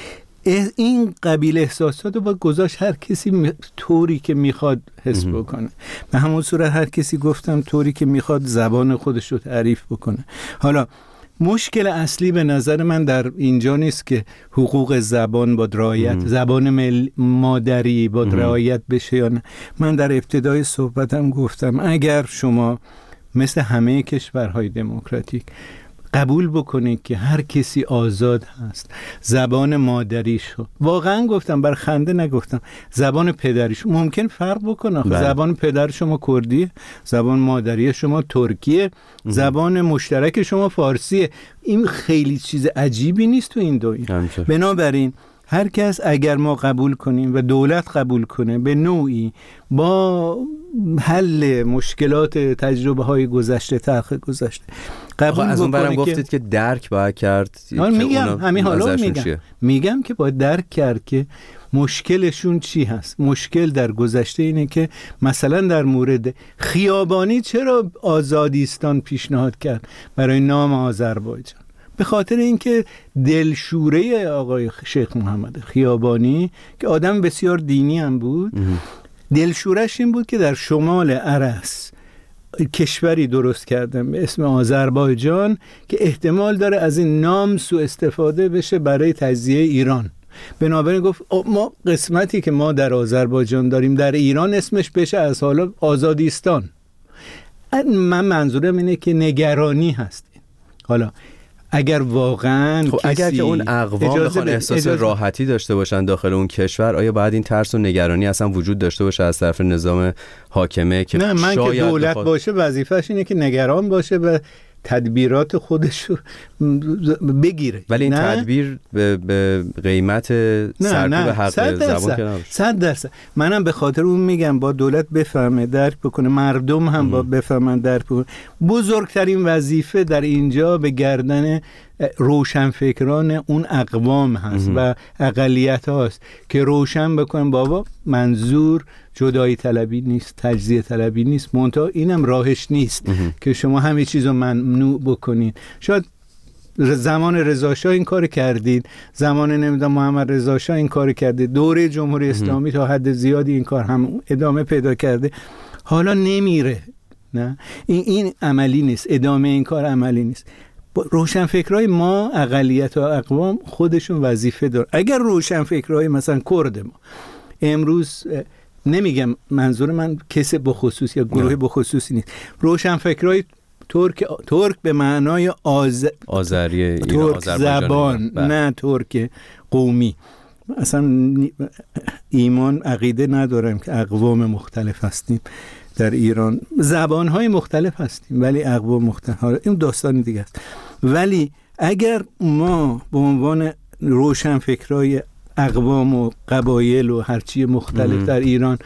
این قبیل احساسات رو باید گذاشت هر کسی م... طوری که میخواد حس بکنه. به همون صورت هر کسی گفتم طوری که میخواد زبان خودش رو تعریف بکنه. حالا مشکل اصلی به نظر من در اینجا نیست که حقوق زبان با رعایت زبان مل... مادری با رعایت بشه یا نه. من در ابتدای صحبتم گفتم اگر شما مثل همه کشورهای دموکراتیک قبول بکنید که هر کسی آزاد هست زبان مادریشو، واقعا گفتم بر خنده نگفتم، زبان پدریش ممکن فرق بکنه. زبان پدر شما کردیه، زبان مادری شما ترکیه، زبان مشترک شما فارسیه. این خیلی چیز عجیبی نیست تو این دنیا. بنابراین هر کس اگر ما قبول کنیم و دولت قبول کنه به نوعی با حل مشکلات تجربه های گذشته تلخ گذشته قبول از اون برم گفتید که, که درک باید کرد. میگم همین حالا میگم چیه؟ میگم که باید درک کرد که مشکلشون چی هست. مشکل در گذشته اینه که مثلا در مورد خیابانی چرا آزادیستان پیشنهاد کرد برای نام آذربایجان؟ به خاطر اینکه دلشوره آقای شیخ محمد خیابانی که آدم بسیار دینی هم بود، دلشورش این بود که در شمال ارس کشوری درست کردن به اسم آذربایجان که احتمال داره از این نام سوء استفاده بشه برای تجزیه ایران. بنابراین گفت ما قسمتی که ما در آذربایجان داریم در ایران اسمش بشه از حالا آزادیستان. من منظورم اینه که نگرانی هست. حالا اگر واقعا خب اگر که اون اقوام بخوان احساس اجازه راحتی داشته باشن داخل اون کشور، آیا باید این ترس و نگرانی اصلا وجود داشته باشه از طرف نظام حاکمه که نه من شاید که دولت بخواد... باشه وظیفه‌ش اینه که نگران باشه و تدبیرات خودش رو بگیره. ولی این نه؟ تدبیر به, به قیمت سرکوب حق زبان که نباشه. صد درصد. منم به خاطر اون میگم با دولت بفهمه درک بکنه، مردم هم با بفهمن درک بکنه. بزرگترین وظیفه در اینجا به گردن روشنفکران اون اقوام هست و اقلیت هاست که روشن بکنن بابا منظور جدایی طلبی نیست، تجزیه طلبی نیست، منتها اینم راهش نیست که شما همه چیز رو ممنوع بکنید. شاید زمان رضا شاه این کار کردید، زمان نمیدونم محمد رضا شاه این کار کرده، دوره جمهوری اسلامی تا حد زیادی این کار هم ادامه پیدا کرده، حالا نمیره. نه این این عملی نیست، ادامه این کار عملی نیست. روشنفکرای ما اقلیت و اقوام خودشون وظیفه دارن. اگر روشنفکرای مثلا کرد ما امروز، نمیگم منظور من کسی بخصوص یا گروه بخصوصی نیست، روشنفکرای ترک ترک به معنای آز... آذری ترک زبان بله. نه ترک قومی. اصلا ایمان عقیده ندارم که اقوام مختلف هستیم در ایران، زبانهای مختلف هستیم ولی اقوام مختلف، این داستانی دیگه است. ولی اگر ما به عنوان روشنفکرای اقوام و قبایل و هرچی مختلف مم. در ایران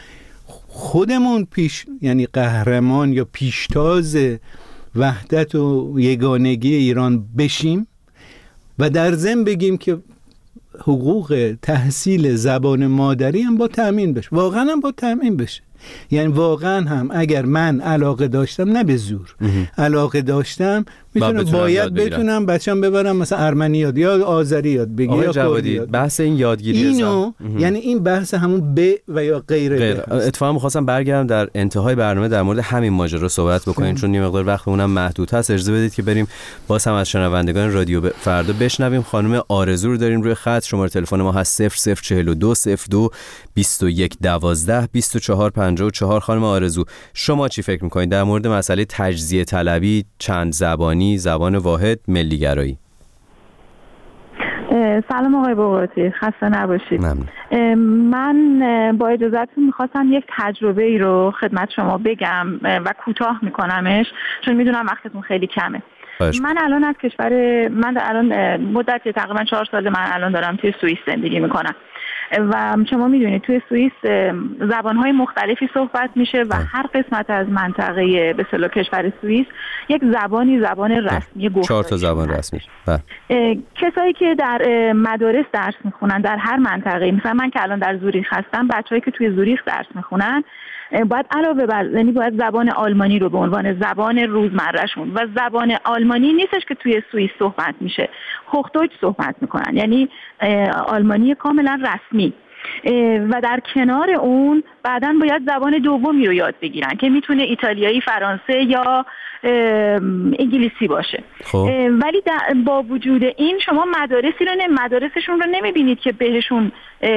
خودمون پیش یعنی قهرمان یا پیشتاز وحدت و یگانگی ایران بشیم و در ضمن بگیم که حقوق تحصیل زبان مادری هم با تأمین بشه، واقعا هم با تأمین بشه. یعنی واقعا هم اگر من علاقه داشتم، نه به زور، علاقه داشتم میتونم باید بتونم بچه‌م ببرم مثلا ارمنی یاد یا آذری یاد بگی یا کردی یاد. بحث این یادگیری اینو یعنی این بحث همون به و یا غیر به. اتفاقا می‌خواستم برگردم در انتهای برنامه در مورد همین ماجرا صحبت بکنیم چون یه مقدار وقتمون هم محدود هست. اجازه بدید که بریم باز هم از شنوندگان رادیو فردا بشنویم. خانم آرزو رو داریم روی خط. شماره تلفن ما هست صفر صفر چهل و دو صفر دو بیست و یک دوازده بیست و چهار پنجاه و چهار. خانم آرزو، شما چی فکر می‌کنید در مورد مسئله تجزیه طلبی، چند زبانی، زبان واحد، ملی‌گرایی؟ سلام آقای بقراطی، خسته نباشید. ممنون. من با اجازهتون میخواستم یک تجربه ای رو خدمت شما بگم و کوتاه میکنمش چون میدونم وقتتون خیلی کمه. باش. من الان از کشور من الان مدت تقریبا چهار سال من الان دارم توی سوئیس زندگی میکنم و شما میدونید توی سوئیس زبانهای مختلفی صحبت میشه و هر قسمت از منطقه به اصطلاح کشور سوئیس یک زبانی زبان رسمی گفتاری. چهار تا زبان رسمی. کسایی که در مدارس درس میخونن در هر منطقه، مثلا من که الان در زوریخ هستم، بچه‌ای که توی زوریخ درس میخونن باید علاوه بر یعنی باید زبان آلمانی رو به عنوان زبان روزمرهشون و زبان آلمانی نیستش که توی سوئیس صحبت میشه، هوخدویچ صحبت میکنن، یعنی آلمانی کاملا رسمی و در کنار اون بعداً باید زبان دومی رو یاد بگیرن که میتونه ایتالیایی، فرانسه یا انگلیسی باشه. خب. ولی با وجود این شما مدارسی رو نه مدارسشون رو نمیبینید که بهشون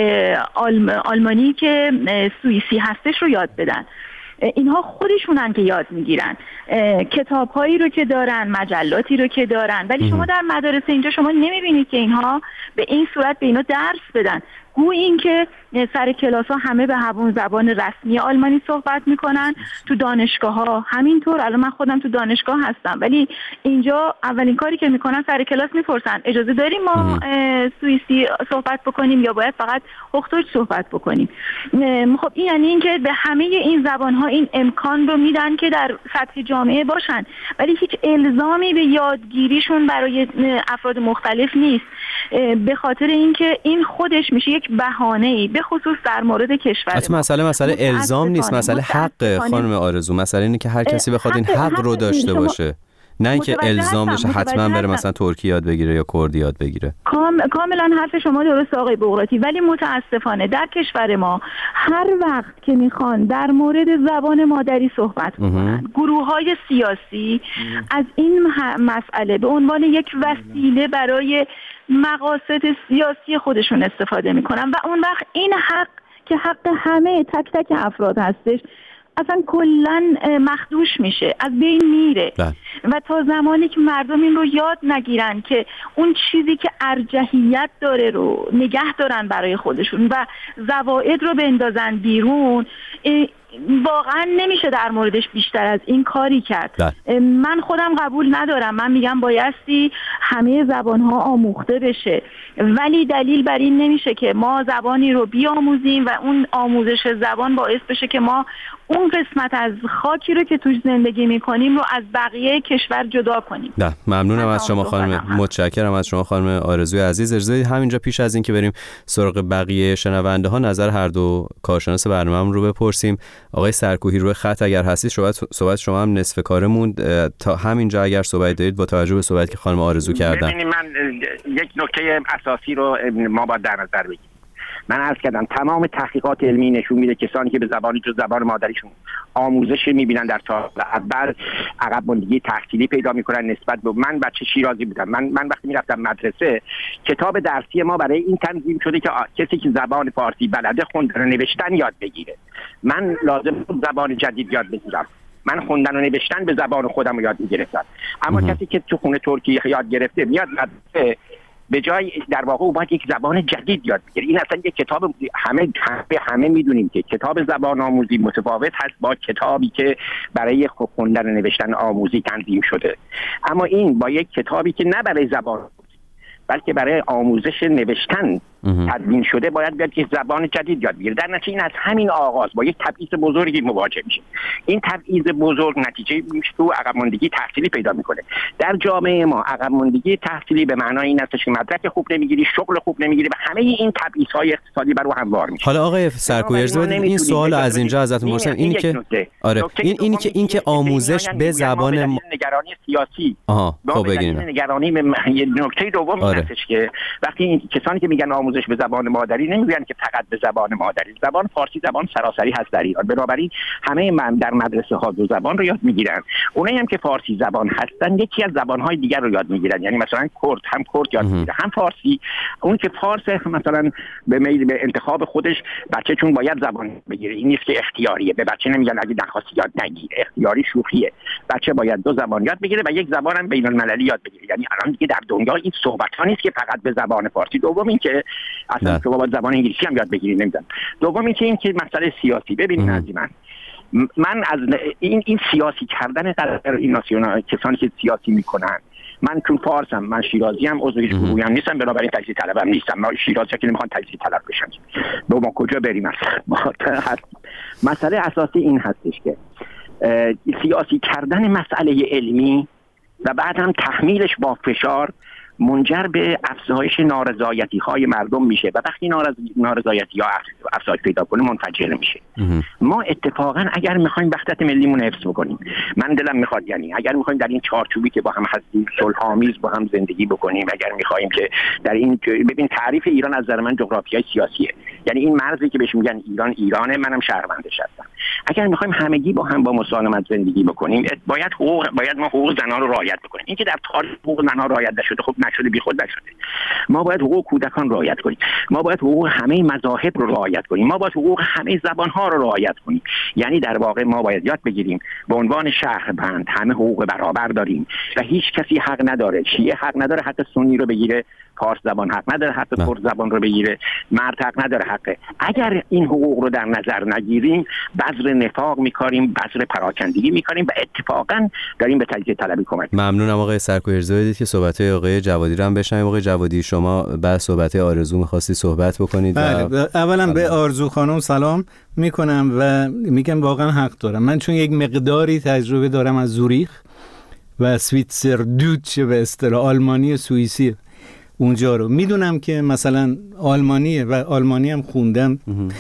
آلمانی که سوئیسی هستش رو یاد بدن. اینها خودشونن که یاد میگیرن، کتاب‌هایی رو که دارن، مجلاتی رو که دارن، ولی شما در مدارس اینجا شما نمیبینید که اینها به این صورت به اینا درس بدن. گویا این که سر کلاس ها همه به همون زبان رسمی آلمانی صحبت میکنن، تو دانشگاه ها همینطور. الان من خودم تو دانشگاه هستم، ولی اینجا اولین کاری که میکنن سر کلاس میپرسن اجازه داریم ما سوئیسی صحبت بکنیم یا باید فقط هوخدویچ صحبت بکنیم. خب این یعنی این که به همه این زبان ها این امکان رو میدن که در سطح جامعه باشن، ولی هیچ الزامی به یادگیریشون برای افراد مختلف نیست، به خاطر اینکه این خودش میشه یک بهانه‌ای، به خصوص در مورد کشور. حتی مسئله مسئله الزام نیست، مسئله حق خانم آرزو. مسئله اینه که هر کسی بخواد این حق رو داشته باشه، نه اینکه الزام بشه حتما بره مثلا ترکی یاد بگیره یا کردی یاد بگیره. کام کاملا حرف شما درست آقای بغراتی، ولی متاسفانه در کشور ما هر وقت که میخوان در مورد زبان مادری صحبت کنن، گروه‌های سیاسی از این مسئله به عنوان یک وسیله برای مقاصد سیاسی خودشون استفاده میکنن و اون وقت این حق که حق همه تک تک افراد هستش اصلا کلن مخدوش میشه، از بین میره. ده. و تا زمانی که مردم این رو یاد نگیرن که اون چیزی که ارجحیت داره رو نگه دارن برای خودشون و زوائد رو بندازن بیرون، واقعا نمیشه در موردش بیشتر از این کاری کرد. ده. من خودم قبول ندارم، من میگم بایستی همه زبانها آموخته بشه، ولی دلیل بر این نمیشه که ما زبانی رو بیاموزیم و اون آموزش زبان باعث بشه که ما اون قسمت از خاکی رو که توش زندگی میکنیم رو از بقیه کشور جدا کنیم. نه ممنونم از شما خانم، متشکرم از شما خانم آرزوی عزیز. اجازه همینجا پیش از این که بریم سراغ بقیه شنونده ها نظر هر دو کارشناس برنامه‌مون رو بپرسیم. آقای سرکوهی روی خط اگر هستید، صحبت صحبت شما هم نصف کاره موند، تا همینجا اگر صحبت دارید با توجه به صحبتی که خانم آرزو کردن. ببینید من یک نکته اساسی رو ما باید در نظر بگیریم. من عرض کردم تمام تحقیقات علمی نشون میده کسانی که به زبانی جز زبان مادریشون آموزش میبینن در تا اول عقب ماندگی تحصیلی پیدا میکنن نسبت به. من بچه شیرازی بودم، من من وقتی میرفتم مدرسه کتاب درسی ما برای این تنظیم شده که کسی که زبان فارسی بلده خوندن و نوشتن یاد بگیره. من لازم بود زبان جدید یاد بگیرم، من خوندن و نوشتن به زبان خودم رو یاد میگرفتم. اما ام. کسی که تو خونه ترکی یاد گرفته میاد مدرسه به جای در واقع اومد یک زبان جدید یاد بگیره. این اصلا یک کتاب، همه همه, همه میدونیم که کتاب زبان آموزی متفاوت هست با کتابی که برای خوندن و نوشتن آموزی تنظیم شده. اما این با یک کتابی که نه برای زبان بلکه برای آموزش نوشتن تدوین شده باید بیاد که زبان جدید یاد بگیره. در نتیجه این از همین آغاز با یک تبعیض بزرگی مواجه میشه. این تبعیض بزرگ نتیجه میشه تو عقب ماندگی تحصیلی پیدا میکنه. در جامعه ما عقب ماندگی تحصیلی به معنای این است که مدرک خوب نمیگیری، شغل خوب نمیگیری و همه این تبعیض‌های اقتصادی بر رو هموار میشه. حالا آقای سرکوهی این سوال از اینجا ازتون می‌پرسم، این که آره این اینی که این که آموزش به زبان نگرانی سیاسی. آها خب بگین. نگرانی نکته دوم هستش که وقتی این کسانی که میگن آموزش به زبان مادری نمیگن که فقط به زبان مادری. زبان فارسی زبان سراسری هست در ایران، بنابراین همه من در مدرسه ها دو زبان رو یاد میگیرن. اونایی هم که فارسی زبان هستن یکی از زبان‌های دیگر رو یاد میگیرن، یعنی مثلا کرد هم کرد یاد میگیره هم فارسی. اون که فارس مثلا به میل به انتخاب خودش بچه چون باید زبان بگیره، این نیست که اختیاریه. به بچه نمیگن اگه نخواستی یاد نگیر، اختیاری شوخیه. بچه باید دو زبان یاد بگیره و یک زبان هم بین المللی یاد بگیره. یعنی الان دیگه در دنیا این صحبت ها نیست که فقط به زبان فارسی. دوم این که اصلا شما باید زبان انگلیسی هم یاد بگیرید نمیدونم. دوم این که این که مسئله سیاسی. ببینید عزیز من من از این این سیاسی کردن قرار این ناسیونال کسانی که سیاسی میکنن، من چون فارسم، من شیرازی ام، عضو هیچ گروهی هم نیستم، بنابراین تجزیه طلبم نیستم. ما شیرازی که نمیخوان تجزیه طلب بشن. دو ما کجا بریم اصلا؟ مسئله اساسی این هستش که سیاسی کردن مسئله علمی و بعد هم تحمیلش با فشار منجر به افزایش نارضایتی های مردم میشه و وقتی نارضایتی ها افزایش پیدا کنه منفجر میشه. ما اتفاقا اگر میخوایم وحدت ملیمون حفظ بکنیم، من دلم میخواد، یعنی اگر میخوایم در این چارچوبی که با هم هستیم صلح‌آمیز با هم زندگی بکنیم، اگر میخوایم که در این، ببین تعریف ایران از نظر من جغرافیای سیاسیه، یعنی این مرزی که بهش میگن ایران ایرانه، منم شهروندش هستم. اگر میخوایم همگی با هم با مسالمت زندگی بکنیم، باید حقوق باید ما حقوق زنان رو رعایت بکنیم. این که در تاریخ حقوق زنان رعایت نشده، خب نشده بی خود نشده. ما باید حقوق کودکان رعایت کنیم، ما باید حقوق همه مذاهب رو رعایت کنیم، ما باید حقوق همه زبان‌ها رو رعایت کنیم. یعنی در واقع ما باید یاد بگیریم به عنوان شهروند همه حقوق برابر داریم و هیچ کسی حق نداره، شیعه حق نداره حق سنی رو بگیره، فارس زبان حق نداره حق کرد زبان رو بگیره، مرد حق نداره حقه. اگر این حقوق رو در نظر نگیریم، بذر نفاق می‌کنیم، بذر پراکندگی می‌کنیم و اتفاقا داریم به تجزیه طلبی کمک. ممنونم آقای سرکوهی. ارزو بدید که صحبت‌های آقای جوادی رو هم بشنویم. آقای جوادی، شما بعد صحبت‌های آرزو می‌خواستی صحبت بکنید. بله، و... اولا به آرزو خانم سلام میکنم و میگم واقعا حق دارم. من چون یک مقداری تجربه دارم از زوریخ و سویتسردوتچ به اصطلاح آلمانی سوئیسی اونجا رو میدونم که مثلا آلمانیه و آلمانی هم خوندم،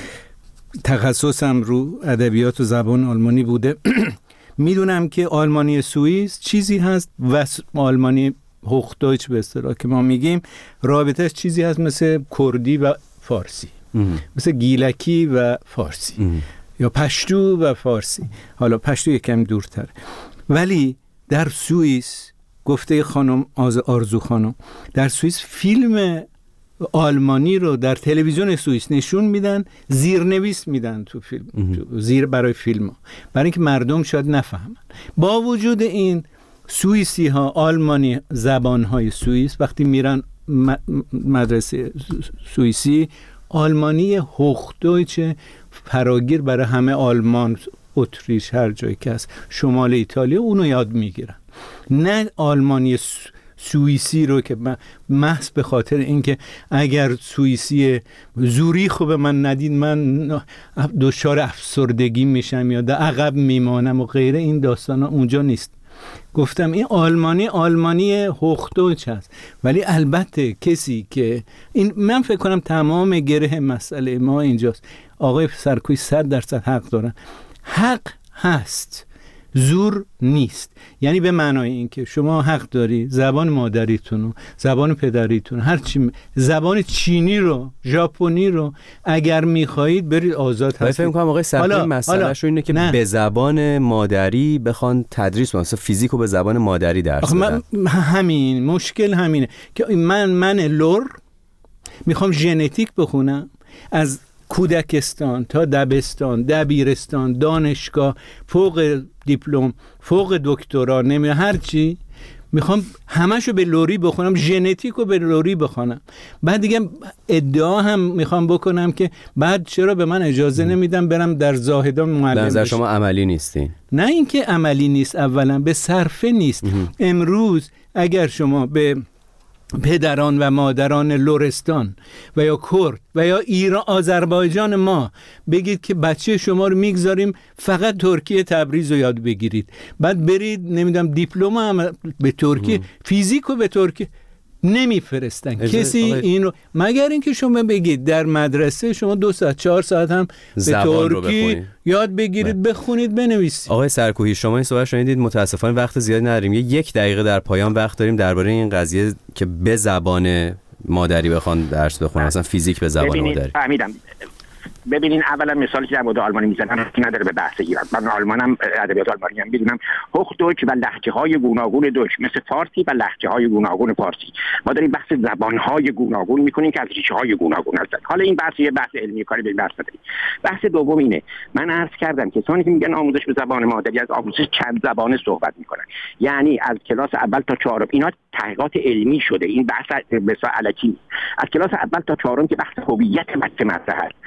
تخصصم رو ادبیات و زبان آلمانی بوده. میدونم که آلمانی سوئیس چیزی هست و آلمانی هوخدویچ به اصطلاح که ما میگیم رابطهش چیزی هست مثل کردی و فارسی، مثل گیلکی و فارسی یا پشتو و فارسی. حالا پشتو یکم دورتر، ولی در سوئیس گفته خانم آرزو خانم، در سوئیس فیلم آلمانی رو در تلویزیون سوئیس نشون میدن، زیرنویس میدن تو فیلم، تو زیر برای فیلم ها، برای اینکه مردم شاید نفهمن. با وجود این سوئیسی ها آلمانی زبان های سوئیس وقتی میرن مدرسه سوئیسی آلمانی هوخدویچ فراگیر برای همه آلمان، اتریش، هر جایی که هست، شمال ایتالیا، اونو یاد میگیرن. نه آلمانی سوئیسی رو که محض به خاطر اینکه اگر سوئیسی زوریخ رو به من ندید من دچار افسردگی میشم یا در عقب میمانم و غیره، این داستانا اونجا نیست. گفتم این آلمانی آلمانی هوخدویچ هست. ولی البته کسی که این، من فکر کنم تمام گره مسئله ما اینجاست. آقای سرکوهی صد درصد حق دارن، حق هست، زور نیست. یعنی به معنای این که شما حق داری زبان مادریتون و زبان پدریتون، هر چی، زبان چینی رو، ژاپنی رو اگر میخواهید برید آزاد هستید. فکر می‌کنم آقای سرکوهی مسئله‌ش اینه که نه. به زبان مادری بخوان تدریس کنن، مثلا فیزیکو به زبان مادری درس بدن. همین مشکل همینه که من من لور میخوام ژنتیک بخونم، از کودکستان تا دبستان، دبیرستان، دانشگاه، فوق دیپلم، فوق دکترا، نمیدونم هر چی، میخوام همشو به لوری بخونم، ژنتیکو به لوری بخونم. بعد دیگه ادعا هم میخوام بکنم که بعد چرا به من اجازه نمیدم برم در زاهدان معلم بشم. نظر شما عملی نیستین؟ نه اینکه عملی نیست، اولا به صرفه نیست. امروز اگر شما به پدران و مادران لرستان و یا کرد و یا ایران، آذربایجان ما بگید که بچه شما رو میگذاریم فقط ترکیه تبریز رو یاد بگیرید، بعد برید نمیدونم دیپلم هم به ترکیه، فیزیک رو به ترکیه، نمیفرستن کسی این رو، مگر اینکه شما بگید در مدرسه شما دو ساعت چهار ساعت هم به ترکی یاد بگیرید، بخونید، بنویسید. آقای سرکوهی شما این صحبت شنیدید، متاسفانه وقت زیادی نداریم، یک دقیقه در پایان وقت داریم درباره این قضیه که به زبان مادری بخوان درس بخونن، مثلا فیزیک به زبان مادری. فهمیدم. ببینین اولا مثالی که در مورد آلمانی میزنم ربطی نداره به بحث ایران. من آلمانم، ادبیات آلمانی هم میدونم. هوخدویچ و لهجه‌های گوناگون دویچ مثل فارسی و لهجه‌های گوناگون فارسی. ما داریم بحث زبان‌های گوناگون میکنیم که از ریشه‌های گوناگون هستن. حالا این بحث یه بحث علمی کاری به این بحث نداریم. بحث دوم اینه، من عرض کردم که کسانی که میگن آموزش به زبان مادری از آموزش چند زبانه صحبت میکنن، یعنی از کلاس اول تا چهارم. اینا تحقیقات علمی شده، این بحث بسا الکی. از کلاس اول تا چهارم که بحث هویت بچه مطرح است، او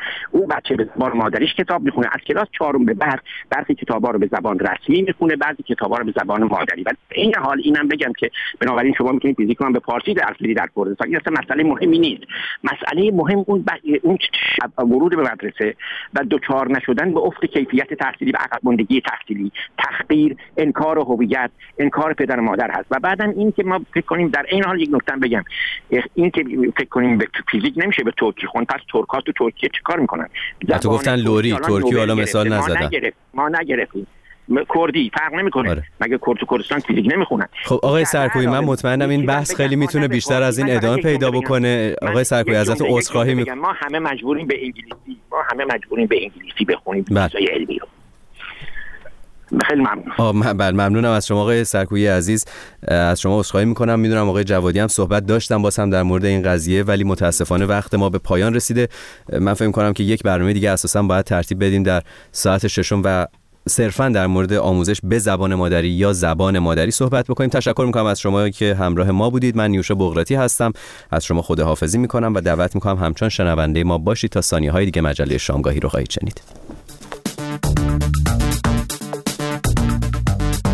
بچه به زبان مادریش کتاب میخونه، از کلاس چهارم به بعد بعضی کتابا رو به زبان رسمی میخونه، بعضی کتابا رو به زبان مادری. ولی این حال اینم بگم که بنابراین شما میتونید فیزیک رو به فارسی درس بدید در کردستان، این اصلا مسئله مهمی نیست. مسئله مهم اون ب... اون ورود به مدرسه و دوچار نشدن به افت کیفیت تحصیلی و عقب ماندگی تحصیلی، تحقیر، انکار هویت، انکار پدر و مادر هست. و بعدم این که ما فکر کنیم در این حال یک نکته بگم، این که فکر کنیم به فیزیک نمیشه به ترکی خوند، پس ترک‌ها تو ترکیه چیکار میکنن؟ تو گفتن لوری ترکی حالا مثال نزدن. ما نگرفت ما نگرفتیم کردی فرق نمیکنه. آره. مگه کرد و کردستان فیزیک نمیخونن. خب آقای سرکویی من مطمئنم این بحث خیلی میتونه بیشتر از این ادامه پیدا بکنه. آقای سرکویی ازتون عذرخواهی میکنم. ما همه مجبوریم به انگلیسی ما همه مجبوریم به انگلیسی بخونیم چیزای علمی رو. خیلی ممنون. بله ممنونم از شما آقای سرکویی عزیز. از شما عذرخواهی میکنم. میدونم آقای جوادی هم صحبت داشتم باز هم در مورد این قضیه، ولی متاسفانه وقت ما به پایان رسیده. من فکر میکنم که یک برنامه دیگه اساسا باید ترتیب بدیم در ساعت ششم و صرفاً در مورد آموزش به زبان مادری یا زبان مادری صحبت بکنیم. تشکر میکنم از شما که همراه ما بودید. من نیوشا بغراتی هستم. از شما خداحافظی میکنم و دعوت میکنم همچنان شنونده ما باشید تا ثانیه‌های دیگه مجله شامگاهی رو خواهید شنید.